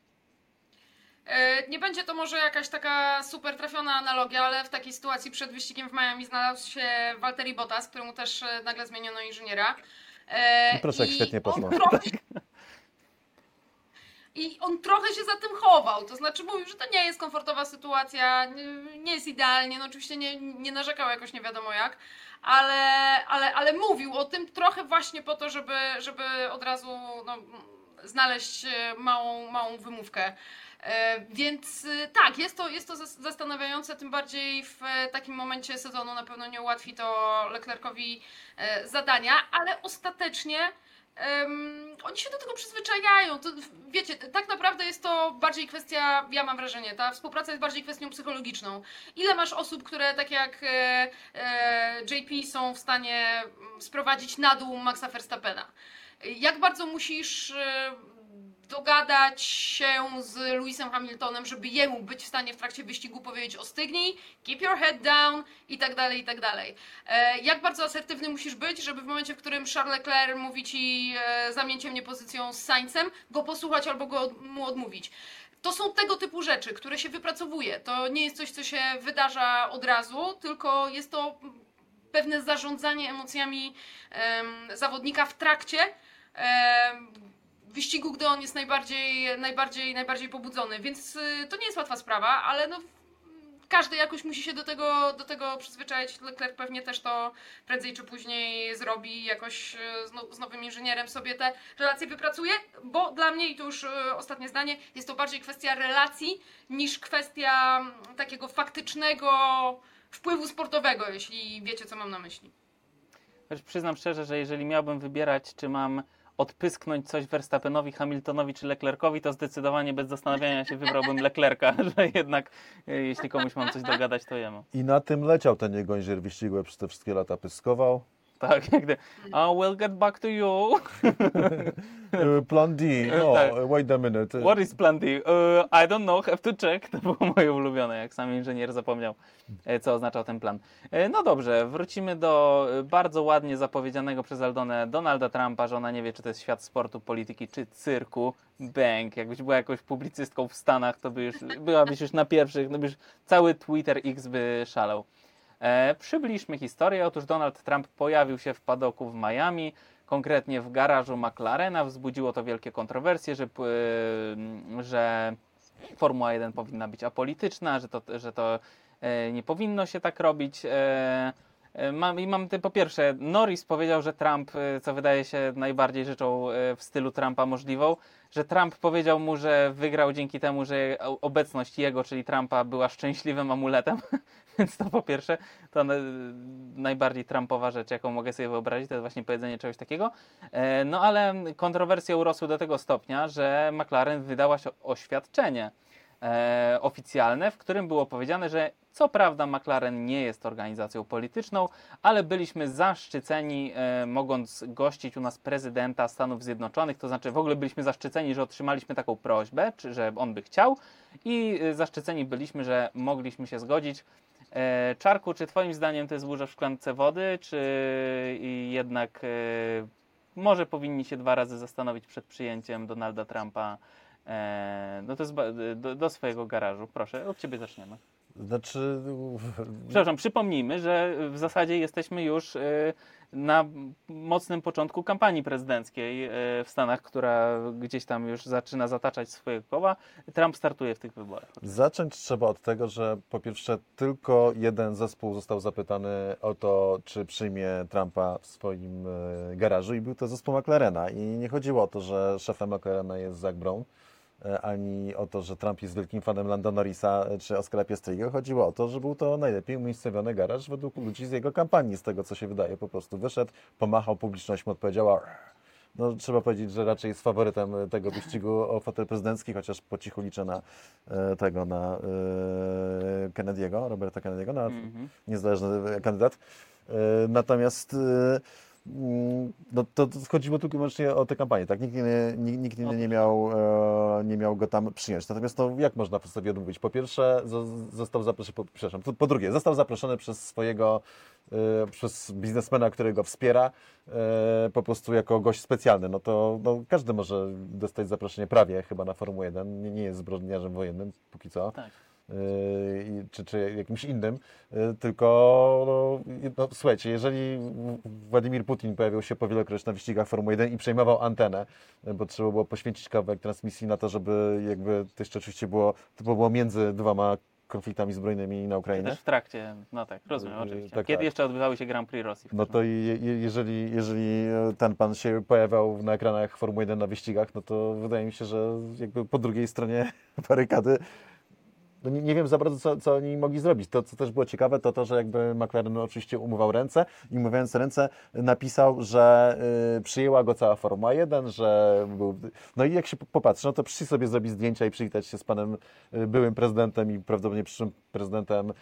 Nie będzie to może jakaś taka super trafiona analogia, ale w takiej sytuacji przed wyścigiem w Miami znalazł się Valtteri Bottas, któremu też nagle zmieniono inżyniera. I proszę, jak świetnie poszło. I on trochę się za tym chował, to znaczy mówił, że to nie jest komfortowa sytuacja, nie jest idealnie, no oczywiście nie narzekał jakoś nie wiadomo jak, ale mówił o tym trochę właśnie po to, żeby od razu no, znaleźć małą wymówkę. Więc tak, jest to zastanawiające, tym bardziej w takim momencie sezonu na pewno nie ułatwi to Leclercowi zadania, ale ostatecznie oni się do tego przyzwyczajają. To, wiecie, tak naprawdę jest to bardziej kwestia, ja mam wrażenie, ta współpraca jest bardziej kwestią psychologiczną. Ile masz osób, które tak jak JP są w stanie sprowadzić na dół Maxa Verstappena? Jak bardzo musisz dogadać się z Lewisem Hamiltonem, żeby jemu być w stanie w trakcie wyścigu powiedzieć ostygnij, keep your head down i tak dalej, i tak dalej. Jak bardzo asertywny musisz być, żeby w momencie, w którym Charles Leclerc mówi ci zamieńcie mnie pozycją z Sainzem, go posłuchać albo mu odmówić. To są tego typu rzeczy, które się wypracowuje. To nie jest coś, co się wydarza od razu, tylko jest to pewne zarządzanie emocjami zawodnika w trakcie wyścigu, gdy on jest najbardziej pobudzony, więc to nie jest łatwa sprawa, ale no każdy jakoś musi się do tego przyzwyczaić. Leclerc pewnie też to prędzej czy później zrobi, jakoś z nowym inżynierem sobie te relacje wypracuje, bo dla mnie, i to już ostatnie zdanie, jest to bardziej kwestia relacji niż kwestia takiego faktycznego wpływu sportowego, jeśli wiecie, co mam na myśli. Przyznam szczerze, że jeżeli miałbym wybierać, czy mam odpysknąć coś Verstappenowi, Hamiltonowi czy Leclercowi, to zdecydowanie bez zastanawiania się wybrałbym Leclerca, że jednak jeśli komuś mam coś dogadać, to jemu. I na tym leciał ten jego inżynier wyścigowy, przez te wszystkie lata pyskował. Tak, jak we'll get back to you. Plan D, no, Tak. wait a minute. What is plan D? I don't know, have to check. To było moje ulubione, jak sam inżynier zapomniał, co oznaczał ten plan. No dobrze, wrócimy do bardzo ładnie zapowiedzianego przez Aldonę Donalda Trumpa, że ona nie wie, czy to jest świat sportu, polityki, czy cyrku. Bang, jakbyś była jakąś publicystką w Stanach, to byłabyś już na pierwszych, no byś cały Twitter X by szalał. Przybliżmy historię. Otóż Donald Trump pojawił się w padoku w Miami, konkretnie w garażu McLarena. Wzbudziło to wielkie kontrowersje, że Formuła 1 powinna być apolityczna, że to nie powinno się tak robić. Po pierwsze, Norris powiedział, że Trump, co wydaje się najbardziej rzeczą w stylu Trumpa możliwą, że Trump powiedział mu, że wygrał dzięki temu, że obecność jego, czyli Trumpa, była szczęśliwym amuletem. Więc to po pierwsze, to najbardziej Trumpowa rzecz, jaką mogę sobie wyobrazić, to jest właśnie powiedzenie czegoś takiego. No ale kontrowersje urosły do tego stopnia, że McLaren wydała się oświadczenie oficjalne, w którym było powiedziane, że co prawda McLaren nie jest organizacją polityczną, ale byliśmy zaszczyceni, mogąc gościć u nas prezydenta Stanów Zjednoczonych, to znaczy w ogóle byliśmy zaszczyceni, że otrzymaliśmy taką prośbę, czy że on by chciał, i zaszczyceni byliśmy, że mogliśmy się zgodzić. Czarku, czy twoim zdaniem to jest burza w szklance wody, czy jednak może powinni się 2 razy zastanowić przed przyjęciem Donalda Trumpa no to jest do swojego garażu? Proszę, od ciebie zaczniemy. Znaczy... Przepraszam, przypomnijmy, że w zasadzie jesteśmy już na mocnym początku kampanii prezydenckiej w Stanach, która gdzieś tam już zaczyna zataczać swoje koła. Trump startuje w tych wyborach. Zacząć trzeba od tego, że po pierwsze tylko jeden zespół został zapytany o to, czy przyjmie Trumpa w swoim garażu i był to zespół McLarena. I nie chodziło o to, że szefem McLarena jest Zach Brown, ani o to, że Trump jest wielkim fanem Lando Norrisa czy Oscara Piastriego. Chodziło o to, że był to najlepiej umiejscowiony garaż według ludzi z jego kampanii, z tego co się wydaje. Po prostu wyszedł, pomachał, publiczność mu odpowiedziała. No, trzeba powiedzieć, że raczej jest faworytem tego wyścigu o fotel prezydencki, chociaż po cichu liczę na Kennedy'ego, Roberta Kennedy'ego, na niezależny kandydat. Natomiast no, to chodziło tylko i wyłącznie o tę kampanię, tak? Nikt inny nie miał go tam przyjąć. Natomiast no, jak można sobie odmówić? Po pierwsze, został zaproszony, po drugie, został zaproszony przez biznesmena, który go wspiera, po prostu jako gość specjalny. No to każdy może dostać zaproszenie prawie chyba na Formułę 1, nie jest zbrodniarzem wojennym póki co. Tak. Czy jakimś innym, tylko słuchajcie, jeżeli Władimir Putin pojawił się powielokroć na wyścigach Formuły 1 i przejmował antenę, bo trzeba było poświęcić kawałek transmisji na to, żeby jakby to jeszcze oczywiście było między dwoma konfliktami zbrojnymi na Ukrainie. Też w trakcie, no tak, rozumiem, oczywiście. Tak, Kiedy tak. jeszcze odbywały się Grand Prix Rosji? No to jeżeli ten pan się pojawiał na ekranach Formuły 1 na wyścigach, no to wydaje mi się, że jakby po drugiej stronie barykady no nie wiem za bardzo, co oni mogli zrobić. To, co też było ciekawe, to że jakby McLaren oczywiście umywał ręce i umywając ręce napisał, że przyjęła go cała Formuła 1, że był... No i jak się popatrzy, no to przyszli sobie zrobić zdjęcia i przywitać się z panem byłym prezydentem i prawdopodobnie przyszłym prezydentem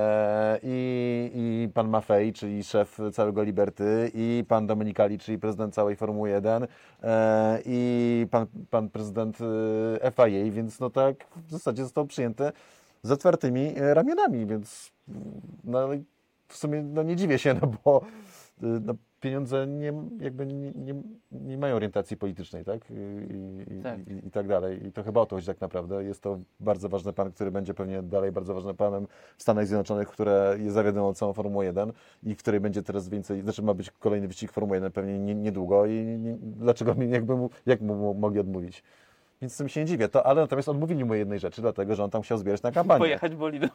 i pan Maffei, czyli szef całego Liberty, i pan Domenicali, czyli prezydent całej Formuły 1 i pan prezydent FIA, więc no tak w zasadzie został przyjęty z otwartymi ramionami, więc no, w sumie no, nie dziwię się, no bo no, pieniądze nie mają orientacji politycznej, tak? I tak dalej. I to chyba o to chodzi tak naprawdę. Jest to bardzo ważny pan, który będzie pewnie dalej bardzo ważnym panem w Stanach Zjednoczonych, które zawiadomo całą Formułę 1 i w której będzie teraz więcej, znaczy ma być kolejny wyścig Formuły 1 pewnie niedługo i dlaczego jak mu mogli odmówić? Więc z tym się nie dziwię. Ale natomiast odmówili mu jednej rzeczy, dlatego że on tam chciał zbierać na kampanię. Pojechać bolidem.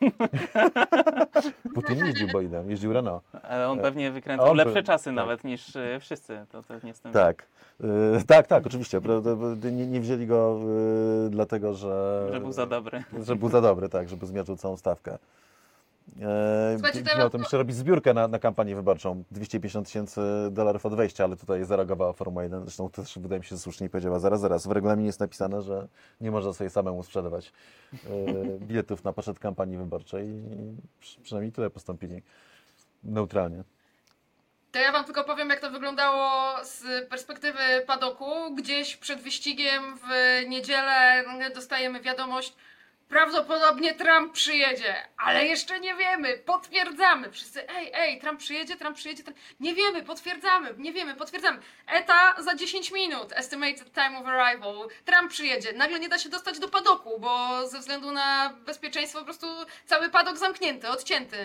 Putin nie jeździł bolidem, jeździł Renault. Ale on pewnie wykręcał lepsze czasy nawet niż wszyscy. To nie jestem... Tak. Tak, oczywiście. Nie wzięli go dlatego, że... Że był za dobry. Że był za dobry, tak, żeby zmiażdżył całą stawkę. Słuchajcie, Miał tam jeszcze robić zbiórkę na kampanię wyborczą. $250,000 od wejścia, ale tutaj zareagowała Formuła 1. Zresztą też wydaje mi się słusznie powiedziała, zaraz. W regulaminie jest napisane, że nie można sobie samemu sprzedawać biletów na poczet kampanii wyborczej. I przynajmniej tyle postąpili neutralnie. To ja wam tylko powiem, jak to wyglądało z perspektywy padoku. Gdzieś przed wyścigiem w niedzielę dostajemy wiadomość: prawdopodobnie Trump przyjedzie, ale jeszcze nie wiemy, potwierdzamy. Wszyscy, Trump przyjedzie. Nie wiemy, potwierdzamy. ETA za 10 minut, estimated time of arrival. Trump przyjedzie. Nagle nie da się dostać do padoku, bo ze względu na bezpieczeństwo po prostu cały padok zamknięty, odcięty.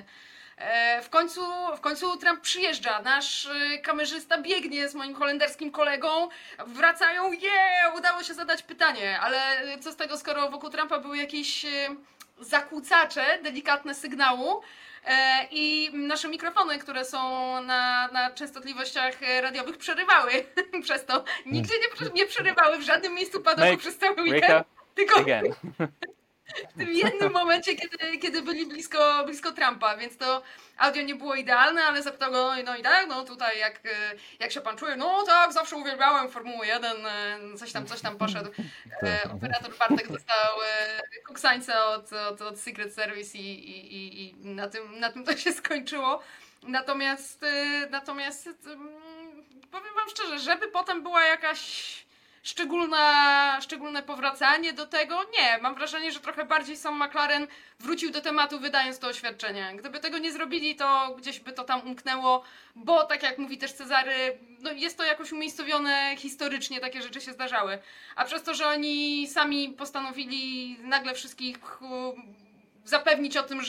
W końcu Trump przyjeżdża, nasz kamerzysta biegnie z moim holenderskim kolegą, wracają, udało się zadać pytanie, ale co z tego, skoro wokół Trumpa były jakieś zakłócacze, delikatne sygnału i nasze mikrofony, które są na częstotliwościach radiowych, przerywały przez to. Nigdzie nie przerywały w żadnym miejscu padoku przez cały weekend, tylko w tym jednym momencie, kiedy byli blisko Trumpa, więc to audio nie było idealne, ale zapytał go, no tutaj jak się pan czuje? No tak, zawsze uwielbiałem Formułę 1, coś tam poszedł. Operator Bartek dostał kuksańca od Secret Service i na tym to się skończyło. Natomiast powiem wam szczerze, żeby potem była jakaś szczególne powracanie do tego? Nie, mam wrażenie, że trochę bardziej sam McLaren wrócił do tematu, wydając to oświadczenie. Gdyby tego nie zrobili, to gdzieś by to tam umknęło, bo tak jak mówi też Cezary, no jest to jakoś umiejscowione historycznie, takie rzeczy się zdarzały. A przez to, że oni sami postanowili nagle wszystkich zapewnić o tym,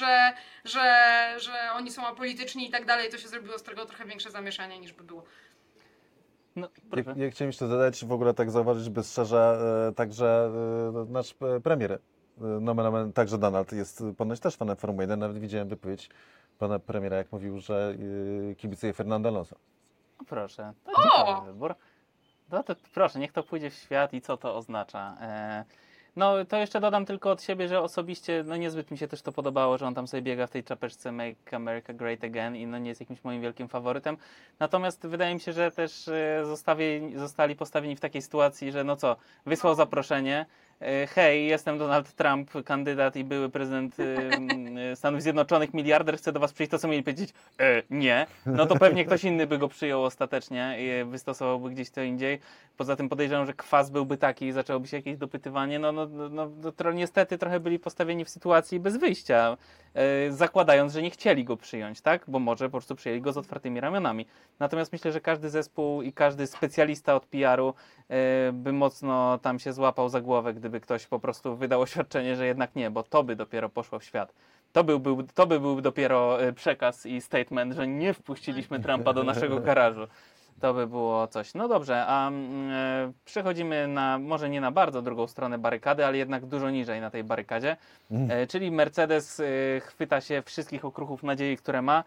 że oni są apolityczni i tak dalej, to się zrobiło z tego trochę większe zamieszanie niż by było. No, proszę. Ja chciałem jeszcze dodać, w ogóle tak zauważyć bezszerze, także nasz premier, nomen omen, także Donald, jest ponoć też fanem Formuły 1. Nawet widziałem wypowiedź pana premiera, jak mówił, że kibicuje Fernando Alonso. No proszę, to ciekawy wybór. No to proszę, niech to pójdzie w świat i co to oznacza. No to jeszcze dodam tylko od siebie, że osobiście no niezbyt mi się też to podobało, że on tam sobie biega w tej czapeczce Make America Great Again i no nie jest jakimś moim wielkim faworytem. Natomiast wydaje mi się, że też zostali postawieni w takiej sytuacji, że no co, wysłał zaproszenie. Hej, jestem Donald Trump, kandydat i były prezydent Stanów Zjednoczonych, miliarder, chcę do was przyjść, to co mieli powiedzieć? Nie. No to pewnie ktoś inny by go przyjął ostatecznie i wystosowałby gdzieś to indziej. Poza tym podejrzewam, że kwas byłby taki i zaczęłoby się jakieś dopytywanie. Niestety trochę byli postawieni w sytuacji bez wyjścia, zakładając, że nie chcieli go przyjąć, tak? Bo może po prostu przyjęli go z otwartymi ramionami. Natomiast myślę, że każdy zespół i każdy specjalista od PR-u by mocno tam się złapał za głowę, gdyby ktoś po prostu wydał oświadczenie, że jednak nie, bo to by dopiero poszło w świat. To by był dopiero przekaz i statement, że nie wpuściliśmy Trumpa do naszego garażu. To by było coś. No dobrze, a przechodzimy może nie na bardzo drugą stronę barykady, ale jednak dużo niżej na tej barykadzie. Czyli Mercedes chwyta się wszystkich okruchów nadziei, które ma.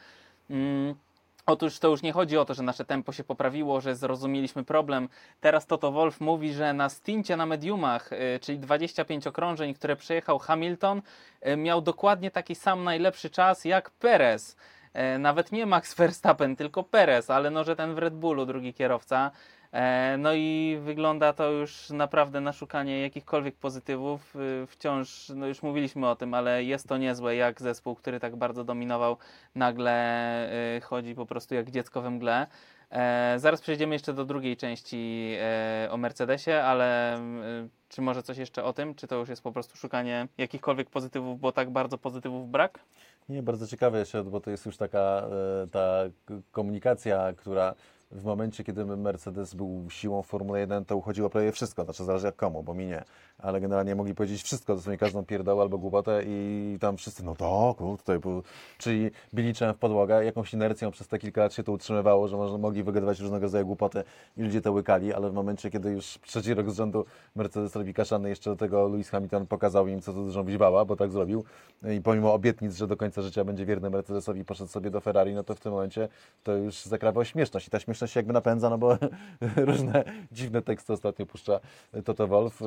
Otóż to już nie chodzi o to, że nasze tempo się poprawiło, że zrozumieliśmy problem. Teraz Toto Wolff mówi, że na stincie na mediumach, czyli 25 okrążeń, które przejechał Hamilton, miał dokładnie taki sam najlepszy czas jak Perez. Nawet nie Max Verstappen, tylko Perez, ale no, że ten w Red Bullu drugi kierowca. No i wygląda to już naprawdę na szukanie jakichkolwiek pozytywów. Wciąż, no już mówiliśmy o tym, ale jest to niezłe, jak zespół, który tak bardzo dominował, nagle chodzi po prostu jak dziecko we mgle. Zaraz przejdziemy jeszcze do drugiej części o Mercedesie, ale czy może coś jeszcze o tym? Czy to już jest po prostu szukanie jakichkolwiek pozytywów, bo tak bardzo pozytywów brak? Nie, bardzo ciekawe jeszcze, bo to jest już taka ta komunikacja, która w momencie, kiedy Mercedes był siłą w Formule 1, to uchodziło prawie wszystko, znaczy zależy jak komu, bo mi nie, ale generalnie mogli powiedzieć wszystko, dosłownie każdą pierdołę albo głupotę i tam wszyscy, no tak, tutaj, czyli biliczem w podłogę, jakąś inercją przez te kilka lat się to utrzymywało, że mogli wygadywać różnego rodzaju głupoty i ludzie to łykali, ale w momencie, kiedy już trzeci rok z rzędu Mercedes robi kaszany, jeszcze do tego Lewis Hamilton pokazał im, co to dużą wziwała, bo tak zrobił i pomimo obietnic, że do końca życia będzie wierny Mercedesowi, poszedł sobie do Ferrari, no to w tym momencie to już zakrawał śmieszność i ta śmieszność się jakby napędza, no bo różne dziwne teksty ostatnio puszcza Toto Wolff.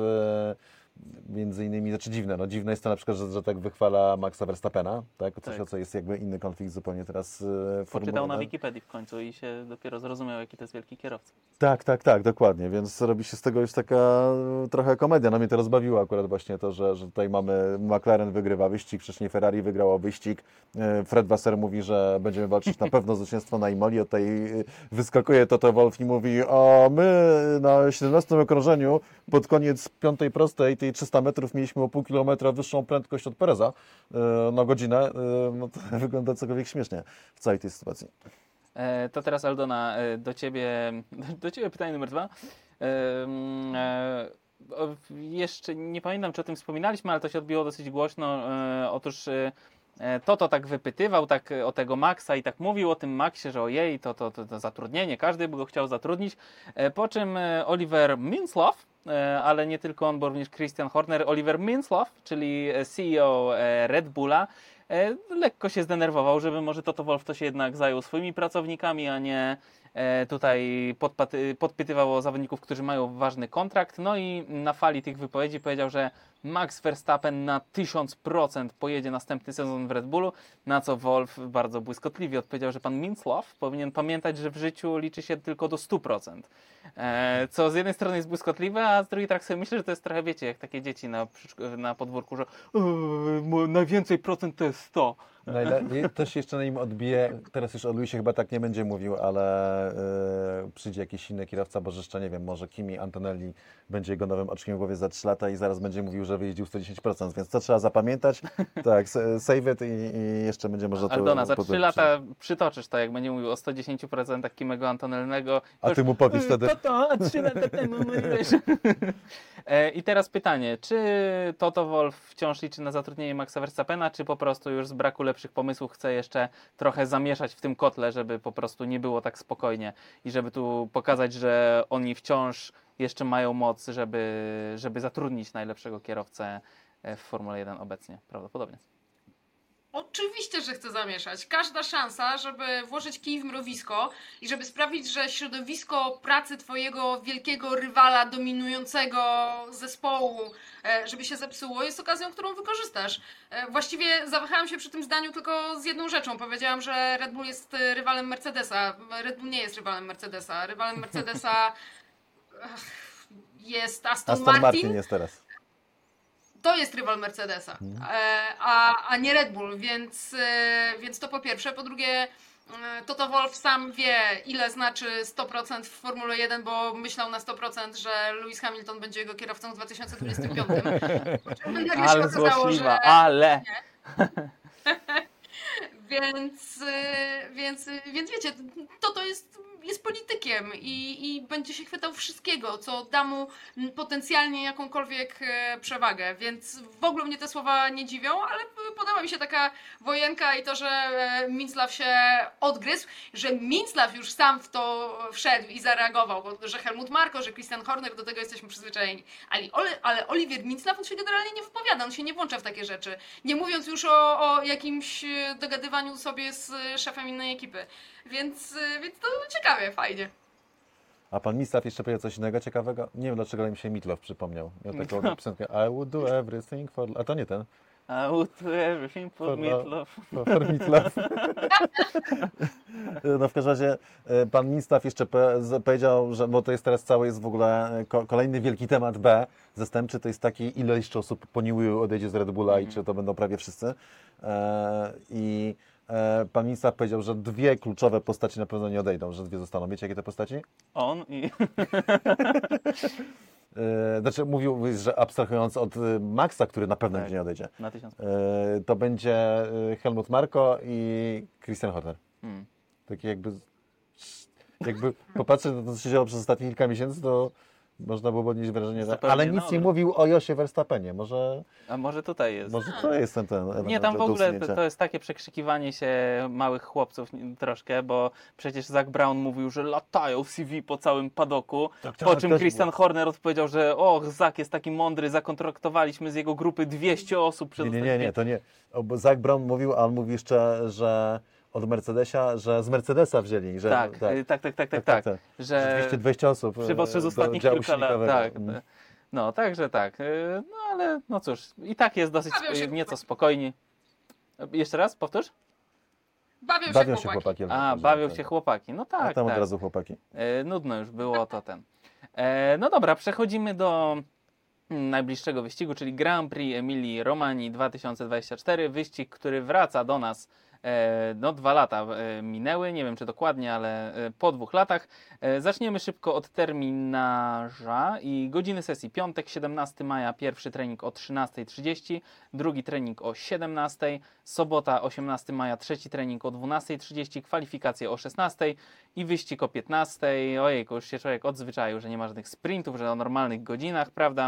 Między innymi, znaczy dziwne, no dziwne jest to na przykład, że tak wychwala Maxa Verstappena, tak? Coś, o co jest jakby inny konflikt zupełnie teraz w Formule Poczytał 1. na Wikipedii w końcu i się dopiero zrozumiał, jaki to jest wielki kierowca. Tak, dokładnie, więc robi się z tego już taka trochę komedia. No mnie to rozbawiło akurat właśnie to, że tutaj mamy McLaren wygrywa wyścig, wcześniej Ferrari wygrało wyścig. Fred Vasseur mówi, że będziemy walczyć na pewno o zwycięstwo na Imoli. Od tej wyskakuje Toto Wolff i mówi, a my na 17 okrążeniu pod koniec piątej prostej, tej 300 metrów mieliśmy o pół kilometra wyższą prędkość od Pereza na godzinę. No to wygląda cokolwiek śmiesznie w całej tej sytuacji. To teraz Aldona, do ciebie pytanie numer 2. Jeszcze nie pamiętam, czy o tym wspominaliśmy, ale to się odbiło dosyć głośno. Otóż Toto tak wypytywał tak o tego Maxa i tak mówił o tym Maxie, że ojej, to zatrudnienie, każdy by go chciał zatrudnić. Po czym Oliver Mintzlaff, ale nie tylko on, bo również Christian Horner, Oliver Mintzlaff, czyli CEO Red Bulla, lekko się zdenerwował, żeby może Toto Wolff to się jednak zajął swoimi pracownikami, a nie tutaj podpytywał o zawodników, którzy mają ważny kontrakt. No i na fali tych wypowiedzi powiedział, że Max Verstappen na 1000% pojedzie następny sezon w Red Bullu, na co Wolff bardzo błyskotliwie odpowiedział, że pan Mintzlaff powinien pamiętać, że w życiu liczy się tylko do 100%. Co z jednej strony jest błyskotliwe, a z drugiej tak sobie myślę, że to jest trochę, wiecie, jak takie dzieci na podwórku, że najwięcej procent to jest 100. To się jeszcze na nim odbije. Teraz już o Luisie chyba tak nie będzie mówił, ale przyjdzie jakiś inny kierowca, bo jeszcze nie wiem, może Kimi Antonelli będzie jego nowym oczkiem w głowie za 3 lata i zaraz będzie mówił, że wyjeździł 110%, więc to trzeba zapamiętać. Tak, save it i jeszcze będzie może to... Aldona, za 3 lata przytoczysz to, jak będzie mówił o 110% Kimiego Antonellego. A ty mu powiesz wtedy... To 3 lata temu mówiłeś. I teraz pytanie, czy Toto Wolff wciąż liczy na zatrudnienie Maxa Verstappena, czy po prostu już z braku lepszych pomysłów chce jeszcze trochę zamieszać w tym kotle, żeby po prostu nie było tak spokojnie i żeby tu pokazać, że oni wciąż jeszcze mają moc, żeby zatrudnić najlepszego kierowcę w Formule 1 obecnie, prawdopodobnie. Oczywiście, że chcę zamieszać. Każda szansa, żeby włożyć kij w mrowisko i żeby sprawić, że środowisko pracy twojego wielkiego rywala, dominującego zespołu, żeby się zepsuło, jest okazją, którą wykorzystasz. Właściwie zawahałam się przy tym zdaniu tylko z jedną rzeczą. Powiedziałam, że Red Bull jest rywalem Mercedesa. Red Bull nie jest rywalem Mercedesa. Rywalem Mercedesa jest Aston Martin jest teraz. To jest rywal Mercedesa, a nie Red Bull, więc to po pierwsze. Po drugie, Toto Wolff sam wie, ile znaczy 100% w Formule 1, bo myślał na 100%, że Lewis Hamilton będzie jego kierowcą w 2025. Nagle się okazało, że ale... Więc wiecie, Toto jest politykiem i będzie się chwytał wszystkiego, co da mu potencjalnie jakąkolwiek przewagę, więc w ogóle mnie te słowa nie dziwią, ale podoba mi się taka wojenka i to, że Minclaw się odgryzł, że Minclaw już sam w to wszedł i zareagował, bo że Helmut Marko, że Christian Horner, do tego jesteśmy przyzwyczajeni, ale Oliver Minclaw, on się generalnie nie wypowiada, on się nie włącza w takie rzeczy, nie mówiąc już o jakimś dogadywaniu sobie z szefem innej ekipy, więc to ciekawie, fajnie. A pan Minclaw jeszcze powiedział coś innego ciekawego? Nie wiem, dlaczego ale mi się Mitlow przypomniał. Miał taką piosenkę I would do everything for... A to nie ten. I would do everything for Mitlow. For Mitlow. No w każdym razie pan Minclaw jeszcze powiedział, że bo to jest teraz jest w ogóle kolejny wielki temat B zastępczy, to jest taki, ile jeszcze osób po New odejdzie z Red Bulla i czy to będą prawie wszyscy. Pan Minclaw powiedział, że 2 kluczowe postaci na pewno nie odejdą, że 2 zostaną. Wiecie, jakie te postaci? On i... Znaczy mówił, że abstrahując od Maxa, który na pewno Tak. nigdzie nie odejdzie, Na 1000%. to będzie Helmut Marko i Christian Horner. Taki jakby popatrzeć na to, co się działo przez ostatnie kilka miesięcy, to można było odnieść wrażenie, że... Ale nic nie mówił o Josie Verstappenie. A może tutaj jest? Może to jest ten Nie, tam w ogóle to jest takie przekrzykiwanie się małych chłopców troszkę, bo przecież Zak Brown mówił, że latają w CV po całym padoku, po czym Christian Horner odpowiedział, że Zak jest taki mądry, zakontraktowaliśmy z jego grupy 200 osób. Przez Nie, to nie. Zak Brown mówił, a on mówi jeszcze, że od Mercedesa, że z Mercedesa wzięli. Że, tak. Że 220 osób przez ostatnich kilka lat. Tak. No, także tak. No ale no cóż, i tak jest dosyć nieco spokojni. Jeszcze raz, powtórz? Bawią się chłopaki. Bawią się chłopaki. No tak. A tam tak. od razu chłopaki. Nudno już było to ten. No dobra, przechodzimy do najbliższego wyścigu, czyli Grand Prix Emilii Romanii 2024. Wyścig, który wraca do nas. 2 lata minęły, nie wiem czy dokładnie, ale po 2 latach. Zaczniemy szybko od terminarza i godziny sesji. Piątek, 17 maja, pierwszy trening o 13:30, drugi trening o 17:00, sobota, 18 maja, trzeci trening o 12:30, kwalifikacje o 16:00 i wyścig o 15:00. Ojejku, już się człowiek odzwyczaił, że nie ma żadnych sprintów, że o normalnych godzinach, prawda?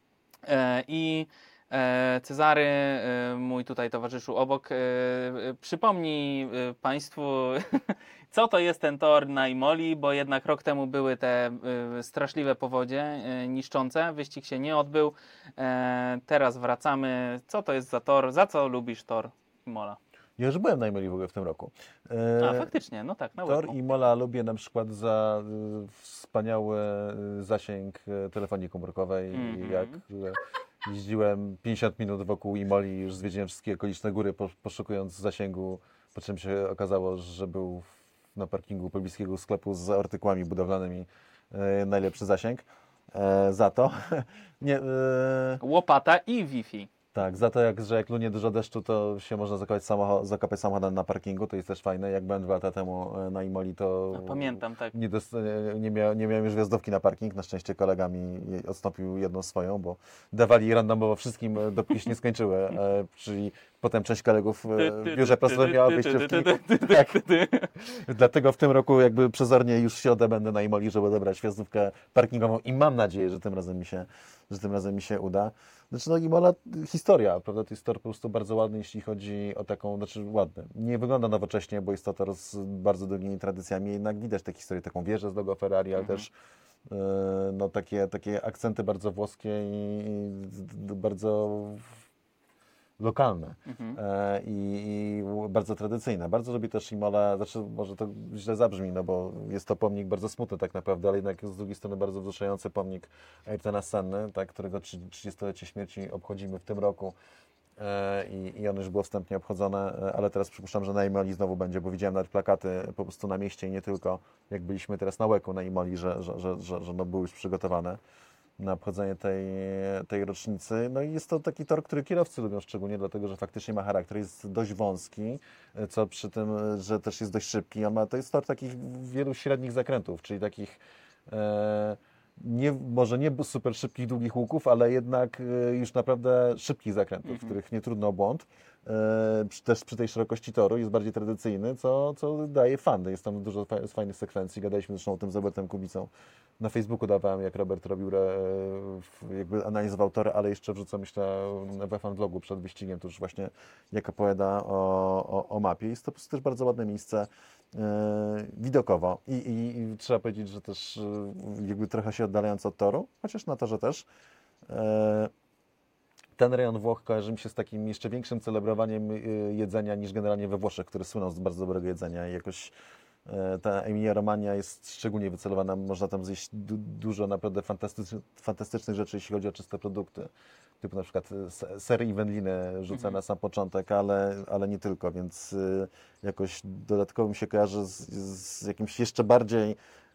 Cezary, mój tutaj towarzyszu obok, przypomnij Państwu, co to jest ten tor na Imoli, bo jednak rok temu były te straszliwe powodzie niszczące, wyścig się nie odbył, teraz wracamy. Co to jest za tor, za co lubisz tor Imola? Ja już byłem na Imoli w ogóle w tym roku. Faktycznie, no tak, na Tor łebku. Imola lubię na przykład za wspaniały zasięg telefonii komórkowej, jak jeździłem 50 minut wokół Imoli, już zwiedziłem wszystkie okoliczne góry, poszukując zasięgu, po czym się okazało, że był na parkingu pobliskiego sklepu z artykułami budowlanymi najlepszy zasięg. Za to. Łopata i Wi-Fi. Tak, za to, że jak lunie dużo deszczu, to się można zakopać samochodem na parkingu, to jest też fajne. Jak byłem 2 lata temu na Imoli, to No, pamiętam, tak. nie miałem już wjazdówki na parking. Na szczęście kolega mi odstąpił jedną swoją, bo dawali randomowo wszystkim, dopóki się nie skończyły. Czyli potem część kolegów w biurze prasowym miała wyjściówki. Tak. Dlatego w tym roku jakby przezornie już w środę będę na Imoli, żeby odebrać wjazdówkę parkingową i mam nadzieję, że tym razem mi się uda. Znaczy, no Imola, historia, prawda? To jest tor po prostu bardzo ładny, jeśli chodzi o taką, znaczy ładny. Nie wygląda nowocześnie, bo jest to tor z bardzo długimi tradycjami, jednak widać tę historię, taką wieżę z logo Ferrari, ale też no, takie akcenty bardzo włoskie i bardzo lokalne i bardzo tradycyjne. Bardzo lubię też Imolę, znaczy może to źle zabrzmi, no bo jest to pomnik bardzo smutny tak naprawdę, ale jednak z drugiej strony bardzo wzruszający pomnik Ayrtona Senny, tak, którego 30-lecie śmierci obchodzimy w tym roku i ono już było wstępnie obchodzone, ale teraz przypuszczam, że na Imoli znowu będzie, bo widziałem nawet plakaty po prostu na mieście i nie tylko, jak byliśmy teraz na Łeku na Imoli, że no, były już przygotowane na obchodzenie tej rocznicy. No i jest to taki tor, który kierowcy lubią szczególnie, dlatego że faktycznie ma charakter, jest dość wąski, co przy tym, że też jest dość szybki. To jest tor takich wielu średnich zakrętów, czyli takich może nie super szybkich, długich łuków, ale jednak już naprawdę szybkich zakrętów, w których nie trudno o błąd. Też przy tej szerokości toru jest bardziej tradycyjny, co daje fan. Jest tam dużo fajnych sekwencji. Gadaliśmy zresztą o tym z Robertem Kubicą. Na Facebooku dawałem, jak Robert robił, jakby analizował tory, ale jeszcze wrzucę, myślę, we fanvlogu przed wyścigiem, to już właśnie jak opowiada o mapie. Jest to po prostu też bardzo ładne miejsce widokowo. I trzeba powiedzieć, że też jakby trochę się oddalając od toru, chociaż na torze też, ten rejon Włoch kojarzy mi się z takim jeszcze większym celebrowaniem jedzenia niż generalnie we Włoszech, które słyną z bardzo dobrego jedzenia i jakoś ta Emilia-Romagna jest szczególnie wycelowana. Można tam zjeść dużo naprawdę fantastycznych rzeczy, jeśli chodzi o czyste produkty. Typu na przykład sery i wędliny rzucę na sam początek, ale nie tylko, więc jakoś dodatkowo mi się kojarzy z jakimś jeszcze bardziej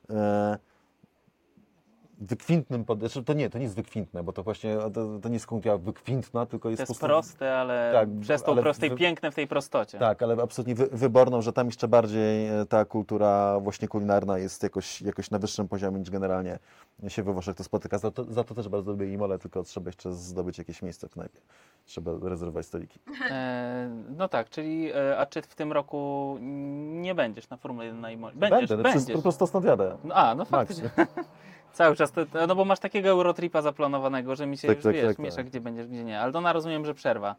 wykwintnym podejściem. To nie jest wykwintne, bo to właśnie to nie jest kąpia wykwintna, tylko jest... To jest proste, ale tak, przez to proste i piękne w tej prostocie. Tak, ale absolutnie wyborną, że tam jeszcze bardziej ta kultura właśnie kulinarna jest jakoś na wyższym poziomie niż generalnie się we Włoszech to spotyka. Za to też bardzo lubię Imolę, tylko trzeba jeszcze zdobyć jakieś miejsce w knajpie. Trzeba rezerwować stoliki. No tak, czyli a czy w tym roku nie będziesz na Formule 1 na Imoli? Będę. Po prostu stąd jadę. No faktycznie. Cały czas, no bo masz takiego Eurotripa zaplanowanego, że mi się już miesza, gdzie będziesz, gdzie nie. Aldona, rozumiem, że przerwa.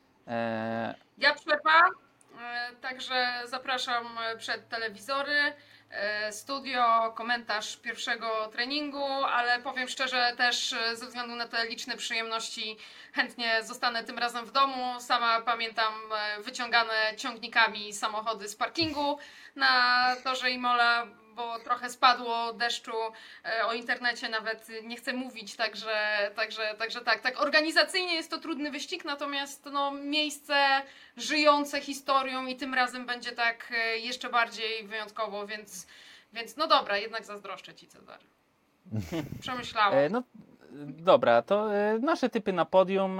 Ja przerwa, także zapraszam przed telewizory, studio, komentarz pierwszego treningu, ale powiem szczerze też ze względu na te liczne przyjemności chętnie zostanę tym razem w domu. Sama pamiętam wyciągane ciągnikami samochody z parkingu na torze Imola, bo trochę spadło deszczu, o internecie nawet nie chcę mówić, także tak. Organizacyjnie jest to trudny wyścig, natomiast no, miejsce żyjące historią i tym razem będzie tak jeszcze bardziej wyjątkowo, więc no dobra, jednak zazdroszczę Ci, Cezary. Przemyślałam. No dobra, to nasze typy na podium.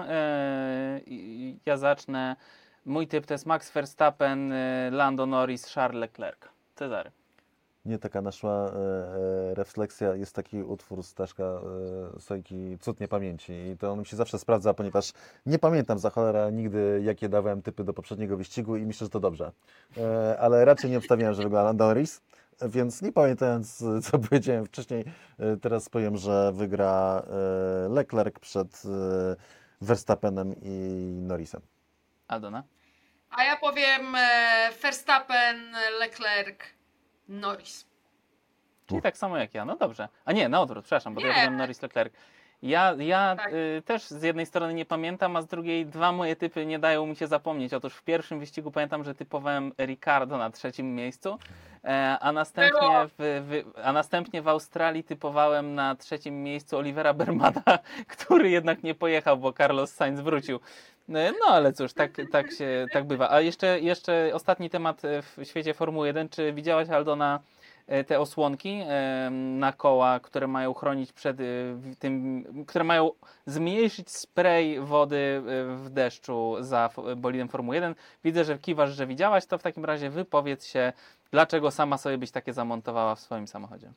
Ja zacznę. Mój typ to jest Max Verstappen, Lando Norris, Charles Leclerc. Cezary. Nie, taka naszła refleksja, jest taki utwór Staszka Sojki, Cud niepamięci i to on mi się zawsze sprawdza, ponieważ nie pamiętam za cholera nigdy, jakie dawałem typy do poprzedniego wyścigu i myślę, że to dobrze. Ale raczej nie obstawiałem, że wygra Lando Norris, więc nie pamiętając, co powiedziałem wcześniej, teraz powiem, że wygra Leclerc przed Verstappenem i Norrisem. Aldona? A ja powiem Verstappen, Leclerc, Norris. Czyli tak samo jak ja, no dobrze. A nie, na odwrót, przepraszam, bo to ja powiem Norris Leclerc. Ja Tak. też z jednej strony nie pamiętam, a z drugiej dwa moje typy nie dają mi się zapomnieć. Otóż w pierwszym wyścigu pamiętam, że typowałem Ricardo na 3. miejscu, a następnie w Australii typowałem na 3. miejscu Olivera Bermana, który jednak nie pojechał, bo Carlos Sainz wrócił. No ale cóż, tak bywa. A jeszcze ostatni temat w świecie Formuły 1. Czy widziałaś, Aldona, te osłonki na koła, które mają chronić przed tym, które mają zmniejszyć spray wody w deszczu za bolidem Formuły 1. Widzę, że kiwasz, że widziałaś, to w takim razie wypowiedz się, dlaczego sama sobie byś takie zamontowała w swoim samochodzie.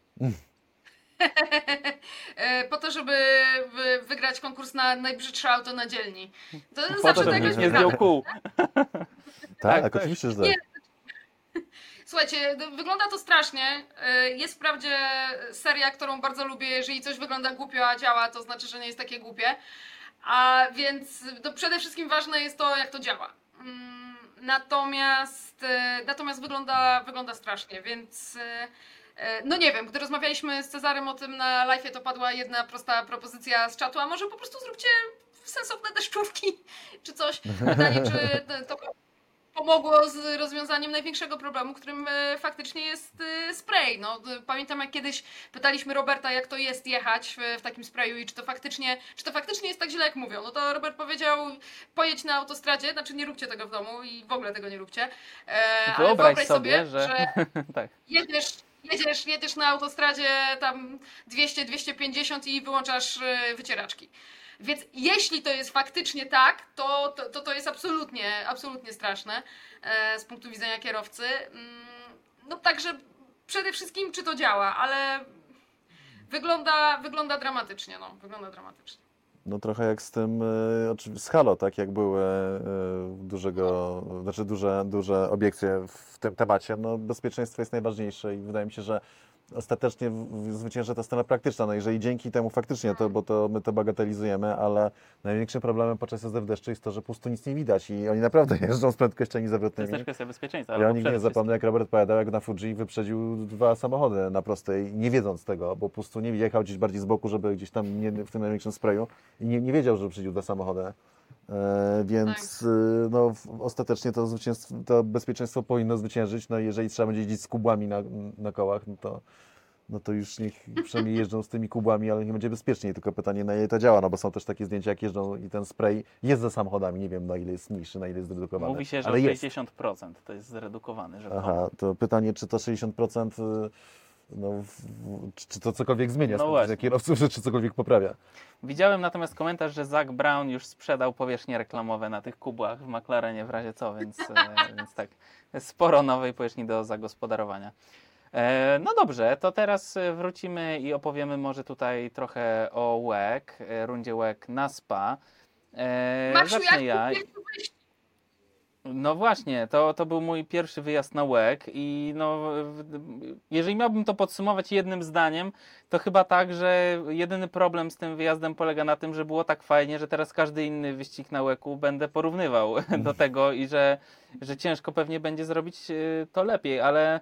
Po to, żeby wygrać konkurs na najbrzydsze auto na dzielni. To Po zawsze to, żeby tak nikt jest. nie zdjął kół. Tak, oczywiście, że tak. Nie. Słuchajcie, wygląda to strasznie. Jest wprawdzie seria, którą bardzo lubię. Jeżeli coś wygląda głupio, a działa, to znaczy, że nie jest takie głupie. A więc przede wszystkim ważne jest to, jak to działa. Natomiast wygląda strasznie, więc no nie wiem, gdy rozmawialiśmy z Cezarym o tym na live'ie, to padła jedna prosta propozycja z czatu, a może po prostu zróbcie sensowne deszczówki czy coś. Pytanie, czy to pomogło z rozwiązaniem największego problemu, którym faktycznie jest spray. No, pamiętam, jak kiedyś pytaliśmy Roberta, jak to jest jechać w takim sprayu i czy to faktycznie jest tak źle, jak mówią. No to Robert powiedział, pojedź na autostradzie, znaczy nie róbcie tego w domu i w ogóle tego nie róbcie. Ale Wyobraź sobie, że... tak. jedziesz na autostradzie tam 200-250 i wyłączasz wycieraczki. Więc jeśli to jest faktycznie tak, to jest absolutnie straszne z punktu widzenia kierowcy. No także przede wszystkim, czy to działa, ale wygląda dramatycznie, wygląda dramatycznie. No trochę jak z tym, z Halo, tak, jak były duże obiekcje w tym temacie. No bezpieczeństwo jest najważniejsze i wydaje mi się, że ostatecznie zwycięży ta strona praktyczna. No jeżeli dzięki temu faktycznie, bo to my to bagatelizujemy, ale największym problemem podczas jazdy w deszczu jest to, że po prostu nic nie widać i oni naprawdę jeżdżą z prędkościami To zawrotnymi. jest też kwestia bezpieczeństwa. Ja nigdy nie zapomnę, jak Robert powiadał, jak na Fuji wyprzedził 2 samochody na prostej, nie wiedząc tego, bo po prostu nie jechał gdzieś bardziej z boku, żeby gdzieś tam nie w tym największym sprayu i nie wiedział, że wyprzedził 2 samochody. Więc no, ostatecznie to bezpieczeństwo powinno zwyciężyć. No, jeżeli trzeba będzie jeździć z kubłami na kołach, no to już niech przynajmniej jeżdżą z tymi kubłami, ale nie będzie bezpieczniej. Tylko pytanie, na ile to działa, no bo są też takie zdjęcia, jak jeżdżą i ten spray jest za samochodami. Nie wiem, na ile jest mniejszy, na ile jest zredukowany. Mówi się, że ale o jest. 60% to jest zredukowany. Aha, to pytanie, czy to 60%, no, czy to cokolwiek zmienia z punktu widzenia kierowców, czy cokolwiek poprawia. Widziałem natomiast komentarz, że Zach Brown już sprzedał powierzchnie reklamowe na tych kubłach w McLarenie w razie co, więc tak, sporo nowej powierzchni do zagospodarowania. No dobrze, to teraz wrócimy i opowiemy może tutaj trochę o WEC, rundzie WEC na Spa. Maksiu, Zacznę ja. No właśnie, to był mój pierwszy wyjazd na WEC i no, jeżeli miałbym to podsumować jednym zdaniem, to chyba tak, że jedyny problem z tym wyjazdem polega na tym, że było tak fajnie, że teraz każdy inny wyścig na WEC-u będę porównywał do tego i że ciężko pewnie będzie zrobić to lepiej, ale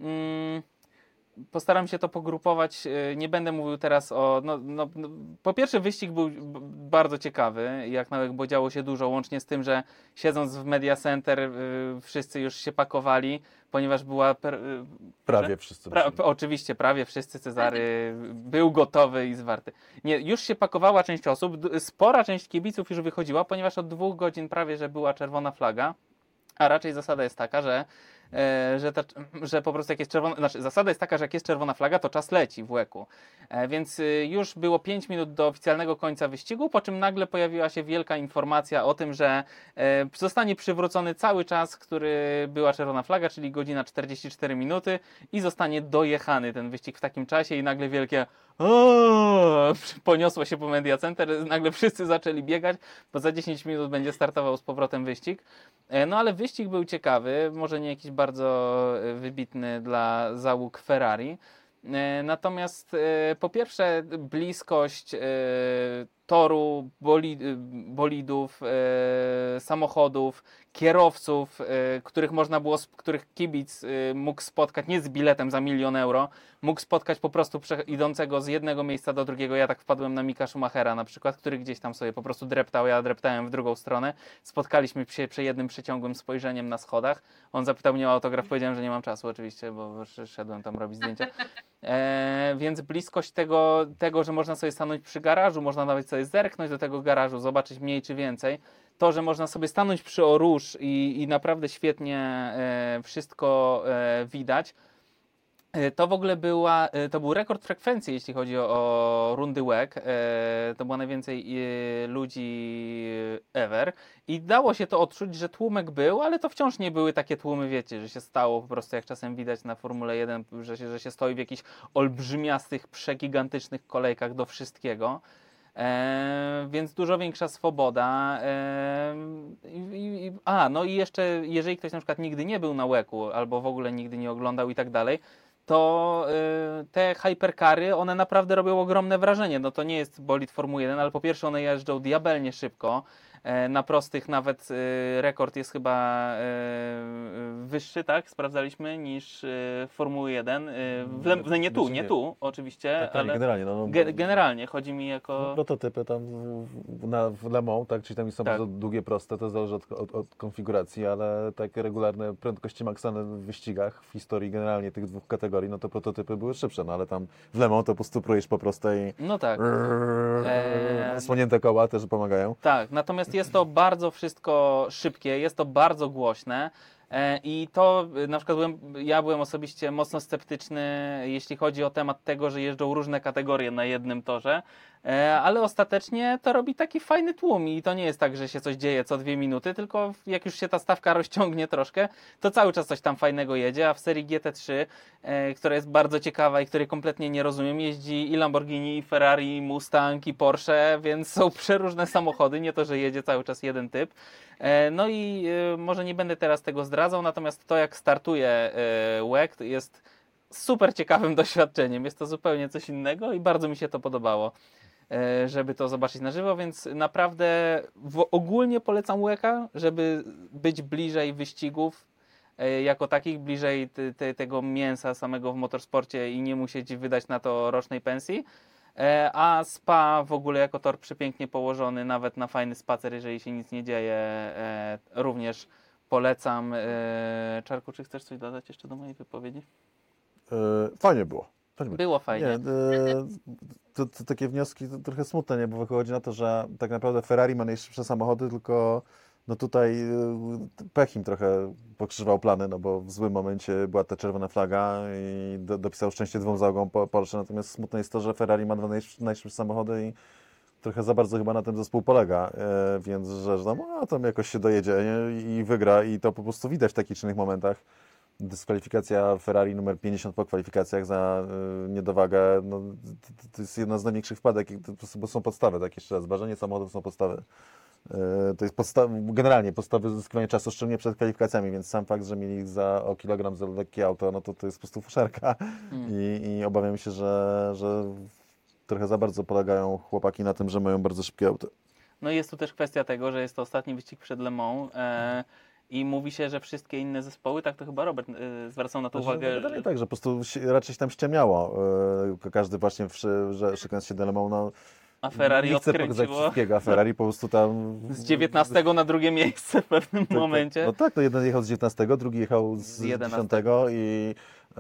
postaram się to pogrupować. Nie będę mówił teraz o... po pierwsze wyścig był bardzo ciekawy, jak na WEC, bo działo się dużo, łącznie z tym, że siedząc w Media Center wszyscy już się pakowali, ponieważ była... Prawie wszyscy. Oczywiście, prawie wszyscy. Cezary był gotowy i zwarty. Nie, już się pakowała część osób, spora część kibiców już wychodziła, ponieważ od 2 godzin prawie, że była czerwona flaga, a raczej zasada jest taka, że po prostu jak jest czerwona, zasada jest taka, że jak jest czerwona flaga, to czas leci w WEC-u. Więc już było 5 minut do oficjalnego końca wyścigu, po czym nagle pojawiła się wielka informacja o tym, że zostanie przywrócony cały czas, który była czerwona flaga, czyli godzina 44 minuty i zostanie dojechany ten wyścig w takim czasie i nagle wielkie poniosło się po Media Center, nagle wszyscy zaczęli biegać, bo za 10 minut będzie startował z powrotem wyścig. No ale wyścig był ciekawy, może nie jakiś bardzo wybitny dla załóg Ferrari. Natomiast po pierwsze bliskość toru, bolidów, samochodów, kierowców, których kibic mógł spotkać nie z biletem za 1 000 000 euro, mógł spotkać po prostu idącego z jednego miejsca do drugiego. Ja tak wpadłem na Mika Schumachera na przykład, który gdzieś tam sobie po prostu dreptał, ja dreptałem w drugą stronę. Spotkaliśmy się przy jednym przeciągłym spojrzeniem na schodach. On zapytał mnie o autograf, powiedziałem, że nie mam czasu oczywiście, bo szedłem tam robić zdjęcia. Więc bliskość tego, że można sobie stanąć przy garażu, można nawet sobie zerknąć do tego garażu, zobaczyć mniej czy więcej. To, że można sobie stanąć przy Eau Rouge i naprawdę świetnie wszystko widać. To w ogóle to był rekord frekwencji, jeśli chodzi o rundy WEC. To było najwięcej ludzi ever. I dało się to odczuć, że tłumek był, ale to wciąż nie były takie tłumy, wiecie, że się stało po prostu, jak czasem widać na Formule 1, że się stoi w jakichś olbrzymiastych, przegigantycznych kolejkach do wszystkiego. Więc dużo większa swoboda. No i jeszcze, jeżeli ktoś na przykład nigdy nie był na WEC-u albo w ogóle nigdy nie oglądał i tak dalej, to te hypercary, one naprawdę robią ogromne wrażenie. No to nie jest bolid Formuły 1, ale po pierwsze one jeżdżą diabelnie szybko. Na prostych nawet rekord jest chyba wyższy, tak? Sprawdzaliśmy, niż Formuły 1. Nie tu oczywiście, Tak, ale generalnie. generalnie chodzi mi jako... Prototypy tam w Le Mans, tak, czyli tam są bardzo długie, proste, to zależy od konfiguracji, ale takie regularne prędkości maksymalne w wyścigach w historii generalnie tych dwóch kategorii, no to prototypy były szybsze, no ale tam w Le Mans to po prostu prójesz po prostej... No tak. Słonięte koła też pomagają. Tak, natomiast jest to bardzo wszystko szybkie, jest to bardzo głośne. I to na przykład ja byłem osobiście mocno sceptyczny, jeśli chodzi o temat tego, że jeżdżą różne kategorie na jednym torze, ale ostatecznie to robi taki fajny tłum i to nie jest tak, że się coś dzieje co 2 minuty, tylko jak już się ta stawka rozciągnie troszkę, to cały czas coś tam fajnego jedzie, a w serii GT3, która jest bardzo ciekawa i której kompletnie nie rozumiem, jeździ i Lamborghini, i Ferrari, i Mustang, i Porsche, więc są przeróżne samochody, nie to, że jedzie cały czas jeden typ. No i może nie będę teraz tego zdradzał, natomiast to, jak startuje WEC, jest super ciekawym doświadczeniem. Jest to zupełnie coś innego i bardzo mi się to podobało, żeby to zobaczyć na żywo, więc naprawdę ogólnie polecam WEC-a, żeby być bliżej wyścigów jako takich, bliżej tego mięsa samego w motorsporcie i nie musieć wydać na to rocznej pensji. A Spa w ogóle jako tor przepięknie położony, nawet na fajny spacer, jeżeli się nic nie dzieje, również polecam. Czarku, czy chcesz coś dodać jeszcze do mojej wypowiedzi? Fajnie było. Było fajnie. Nie, to takie wnioski to trochę smutne, nie? Bo wychodzi na to, że tak naprawdę Ferrari ma najszybsze samochody, tylko no tutaj pech im trochę pokrzyżował plany, no bo w złym momencie była ta czerwona flaga i dopisał szczęście 2 załogom Porsche, natomiast smutne jest to, że Ferrari ma 2 najszybsze samochody i trochę za bardzo chyba na tym zespół polega, więc że no, tam jakoś się dojedzie, nie? I wygra i to po prostu widać w takich czynnych momentach. Dyskwalifikacja Ferrari numer 50 po kwalifikacjach za niedowagę, no, to jest jedna z największych wpadek, bo są podstawy, tak jeszcze raz, ważenie samochodów są podstawy. To jest generalnie podstawy zyskiwania czasu, szczególnie przed kwalifikacjami, więc sam fakt, że mieli o kilogram za lekkie auto, no to jest po prostu fuszerka i obawiam się, że trochę za bardzo polegają chłopaki na tym, że mają bardzo szybkie auto. No i jest tu też kwestia tego, że jest to ostatni wyścig przed Le Mans i mówi się, że wszystkie inne zespoły, tak to chyba Robert zwracał na to uwagę. No, tak, że po prostu raczej się tam ściemiało. Każdy właśnie szykując się do Le Mans, no, a Ferrari nie chce pokazać odkręciło wszystkiego, a Ferrari po prostu tam... z 19 na drugie miejsce w pewnym momencie. No tak, no jeden jechał z 19, drugi jechał z 10 i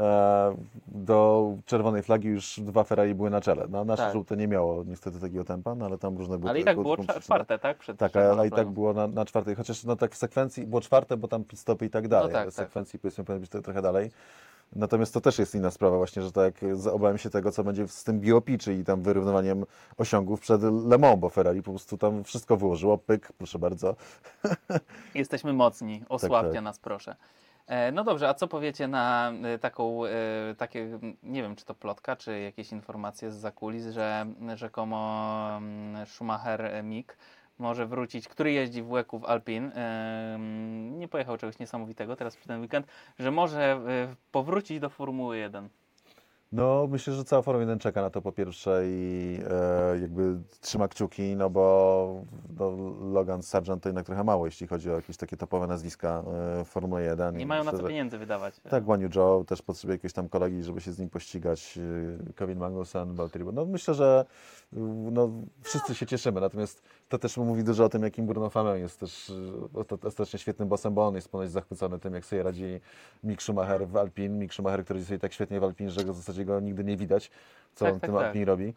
do czerwonej flagi już 2 Ferrari były na czele. No, nasze żółte nie miało niestety takiego tempa, no, ale tam różne były... Ale i tak było czwarte, tak? Tak, ale i tak było na czwartej, chociaż no tak w sekwencji było czwarte, bo tam pit stopy i tak dalej, no tak, w sekwencji powiedzmy powinno być to trochę dalej. Natomiast to też jest inna sprawa właśnie, że tak obawiam się tego, co będzie z tym BOP, czyli tam wyrównywaniem osiągów przed Le Mans, bo Ferrari po prostu tam wszystko wyłożyło, pyk, proszę bardzo. Jesteśmy mocni, osłabcie tak. nas proszę. No dobrze, a co powiecie na takie, nie wiem czy to plotka, czy jakieś informacje z zakulis, że rzekomo Schumacher Mick może wrócić, który jeździ w WEC-u w Alpine, nie pojechał czegoś niesamowitego teraz przez ten weekend, że może powrócić do Formuły 1. No, myślę, że cała Formuła 1 czeka na to po pierwsze i jakby trzyma kciuki, no bo Logan Sargent to jednak trochę mało, jeśli chodzi o jakieś takie topowe nazwiska w Formule 1. Nie mają na co pieniędzy wydawać. Tak, Guan Yu Zhou też potrzebuje jakiegoś tam kolegi, żeby się z nim pościgać, Kevin Magnussen, Valtteri. No myślę, że no, wszyscy się cieszymy, natomiast to też mówi dużo o tym, jakim Bruno Fameux jest też ostatecznie świetnym bossem, bo on jest ponoć zachwycony tym, jak sobie radzi Mick Schumacher w Alpine. Mick Schumacher, który sobie tak świetnie w Alpine, że go w zasadzie go nigdy nie widać, co on w tym Alpine robi.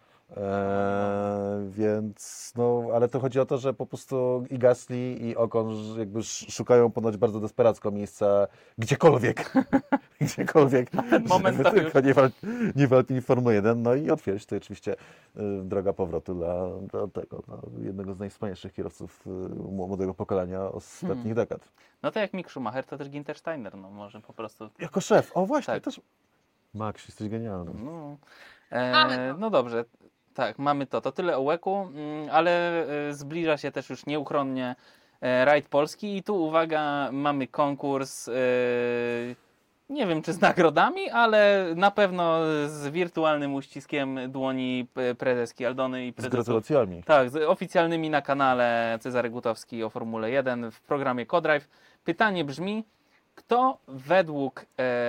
Więc no, ale to chodzi o to, że po prostu i Gasly, i Ocon jakby szukają ponoć bardzo desperacko miejsca gdziekolwiek gdziekolwiek, moment to tylko nie walczyli w Formule 1, no i otwierać to oczywiście droga powrotu dla tego, jednego z najwspanialszych kierowców młodego pokolenia ostatnich dekad. No to jak Mick Schumacher, to też Günther Steiner, no może po prostu... Jako szef, o właśnie, Tak. też... Max, jesteś genialny. No, Mamy to. no dobrze, tak, mamy to. To tyle o łeku, ale zbliża się też już nieuchronnie rajd polski i tu uwaga, mamy konkurs, nie wiem czy z nagrodami, ale na pewno z wirtualnym uściskiem dłoni prezeski Aldony i Z prezesów. gratulacjami. Tak, z oficjalnymi na kanale Cezary Gutowski o Formule 1 w programie Codrive. Pytanie brzmi, kto według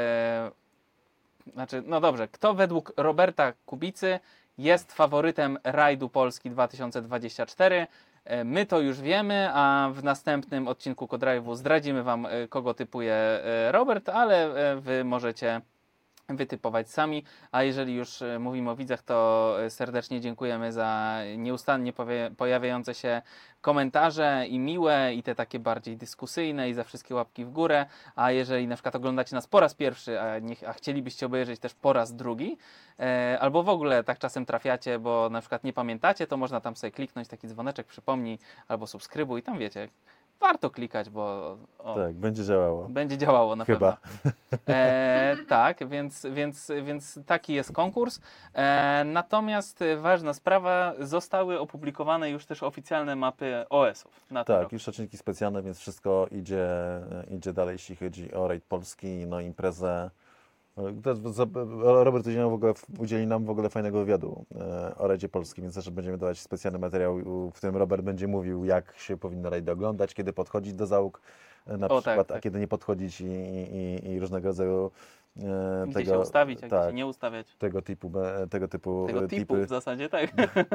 kto według Roberta Kubicy jest faworytem rajdu Polski 2024? My to już wiemy, a w następnym odcinku Codrive'u zdradzimy Wam, kogo typuje Robert, ale Wy możecie wytypować sami. A jeżeli już mówimy o widzach, to serdecznie dziękujemy za nieustannie pojawiające się komentarze i miłe, i te takie bardziej dyskusyjne, i za wszystkie łapki w górę. A jeżeli na przykład oglądacie nas po raz pierwszy, a chcielibyście obejrzeć też po raz drugi, albo w ogóle tak czasem trafiacie, bo na przykład nie pamiętacie, to można tam sobie kliknąć taki dzwoneczek, przypomnij, albo subskrybuj, tam wiecie, warto klikać, bo Tak, będzie działało. będzie działało na Chyba. pewno. Tak, więc taki jest konkurs. Natomiast ważna sprawa, zostały opublikowane już też oficjalne mapy OS-ów na ten Tak, rok. już odcinki specjalne, więc wszystko idzie dalej, jeśli chodzi o rajd polski, no imprezę. Robert udzieli nam w ogóle fajnego wywiadu o rajdzie polskim, więc też będziemy dawać specjalny materiał, w którym Robert będzie mówił, jak się powinno rajdy oglądać, kiedy podchodzić do załóg na przykład, tak. a kiedy nie podchodzić i różnego rodzaju Gdzie się ustawić, a gdzie się nie ustawiać. tego typu Tego typu w zasadzie, tak.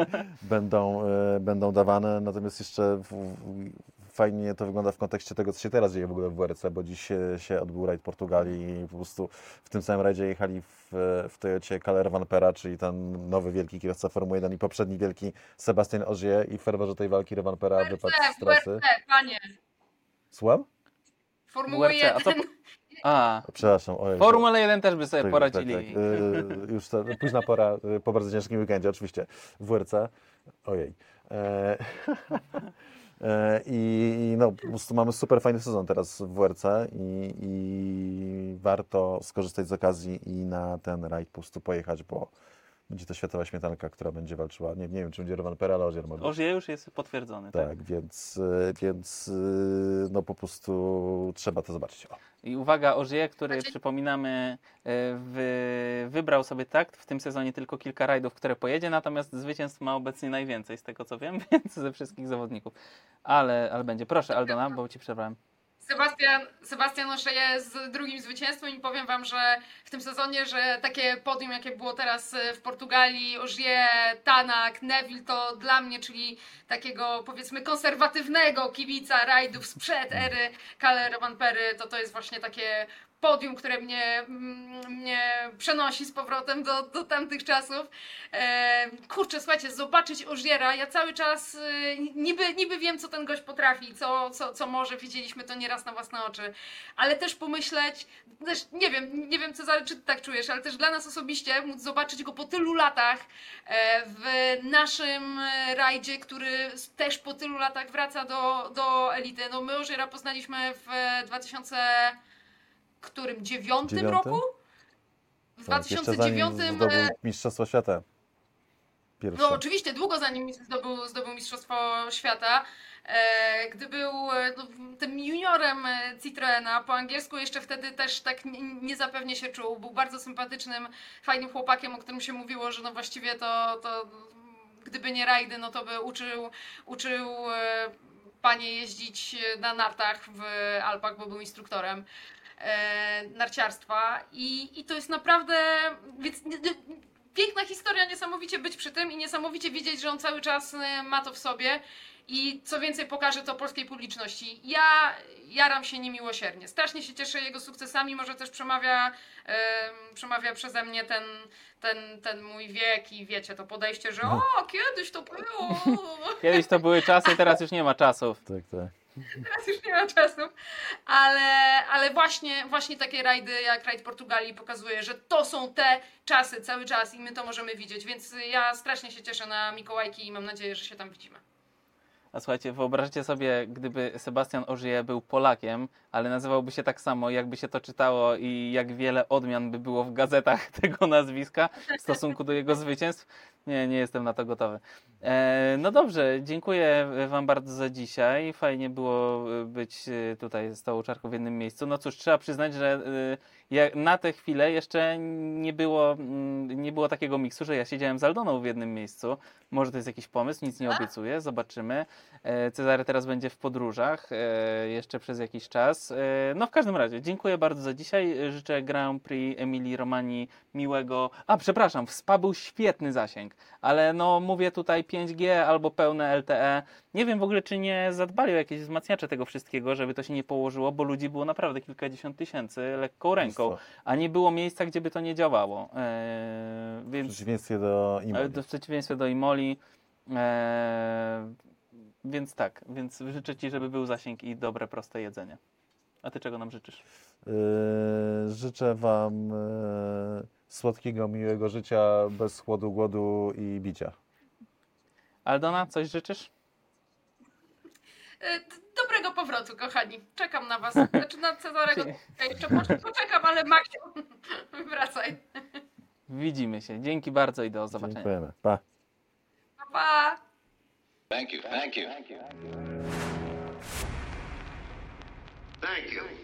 będą dawane, natomiast jeszcze fajnie to wygląda w kontekście tego, co się teraz dzieje w ogóle w WRC, bo dziś się odbył rajd Portugalii i po prostu w tym samym rajdzie jechali w Toyocie Kalle Rovanpera, czyli ten nowy wielki kierowca Formuły 1 i poprzedni wielki Sebastian Ogier, i w ferworze tej walki Rovanpera wypadł z trasy. Panie. Słucham? Formuły WRC, a co 1. Przepraszam. Ojej, Formule 1 też by sobie tak, poradzili. Tak, tak. Już to późna pora, po bardzo ciężkim weekendzie, oczywiście, w WRC. Ojej. I no, po prostu mamy super fajny sezon teraz w WRC i warto skorzystać z okazji i na ten rajd po prostu pojechać, bo będzie to światowa śmietanka, która będzie walczyła. Nie wiem, czy będzie Rovanpera, ale Ogier może. Ogier już jest potwierdzony. Tak, więc no po prostu trzeba to zobaczyć. I uwaga, Ogier, który przypominamy, wybrał sobie takt w tym sezonie tylko kilka rajdów, które pojedzie, natomiast zwycięstw ma obecnie najwięcej, z tego co wiem, więc ze wszystkich zawodników. Ale będzie. Proszę, Aldona, bo Ci przerwałem. Sebastian Ogier jest drugim zwycięstwem i powiem Wam, że w tym sezonie, że takie podium, jakie było teraz w Portugalii, Ogier, Tanak, Neville, to dla mnie, czyli takiego powiedzmy konserwatywnego kibica rajdów sprzed ery Kalle Rovanpery, to jest właśnie takie podium, które mnie przenosi z powrotem do tamtych czasów. Kurczę, słuchajcie, zobaczyć Ogiera, ja cały czas niby wiem, co ten gość potrafi, co może, widzieliśmy to nieraz na własne oczy, ale też pomyśleć, też nie wiem Cezary, czy ty tak czujesz, ale też dla nas osobiście móc zobaczyć go po tylu latach w naszym rajdzie, który też po tylu latach wraca do elity. No my Ogiera poznaliśmy w 2009 roku? W Tak, jeszcze 2009 zanim zdobył Mistrzostwo Świata. Pierwsze. No oczywiście, długo zanim zdobył Mistrzostwo Świata, gdy był tym juniorem Citroena, po angielsku jeszcze wtedy też tak niezapewnie się czuł. Był bardzo sympatycznym, fajnym chłopakiem, o którym się mówiło, że no właściwie to gdyby nie rajdy, no to by uczył panie jeździć na nartach w Alpach, bo był instruktorem narciarstwa i to jest naprawdę, więc piękna historia, niesamowicie być przy tym i niesamowicie wiedzieć, że on cały czas ma to w sobie i co więcej pokaże to polskiej publiczności. Ja jaram się niemiłosiernie, strasznie się cieszę jego sukcesami, może też przemawia przeze mnie ten mój wiek i wiecie, to podejście, że kiedyś to było. Kiedyś to były czasy, teraz już nie ma czasów. Tak, tak. Teraz już nie ma czasu, ale właśnie takie rajdy jak rajd Portugalii pokazuje, że to są te czasy cały czas i my to możemy widzieć, więc ja strasznie się cieszę na Mikołajki i mam nadzieję, że się tam widzimy. A słuchajcie, wyobraźcie sobie, gdyby Sebastian Ogier był Polakiem, ale nazywałby się tak samo, jakby się to czytało i jak wiele odmian by było w gazetach tego nazwiska w stosunku do jego zwycięstw. Nie jestem na to gotowy. No dobrze, dziękuję Wam bardzo za dzisiaj. Fajnie było być tutaj z tą czarką w jednym miejscu. No cóż, trzeba przyznać, że na tę chwilę jeszcze nie było takiego miksu, że ja siedziałem z Aldoną w jednym miejscu. Może to jest jakiś pomysł, nic nie obiecuję, zobaczymy. Cezary teraz będzie w podróżach jeszcze przez jakiś czas. No w każdym razie, dziękuję bardzo za dzisiaj. Życzę Grand Prix Emilii Romanii miłego... A, przepraszam, w SPA był świetny zasięg, ale no mówię tutaj 5G albo pełne LTE. Nie wiem w ogóle, czy nie zadbali o jakieś wzmacniacze tego wszystkiego, żeby to się nie położyło, bo ludzi było naprawdę kilkadziesiąt tysięcy lekką ręką, a nie było miejsca, gdzie by to nie działało. W przeciwieństwie do Imoli. W przeciwieństwie do Imoli. Więc tak, więc życzę Ci, żeby był zasięg i dobre, proste jedzenie. A Ty czego nam życzysz? Życzę Wam słodkiego, miłego życia, bez chłodu, głodu i bicia. Aldona, coś życzysz? Dobrego powrotu, kochani. Czekam na was. Znaczy na Cezarego jeszcze poczekam, ale Maksiu, wracaj. Widzimy się. Dzięki bardzo i do zobaczenia. Dziękujemy. Pa. Pa, pa. Thank you. Thank you. Thank you.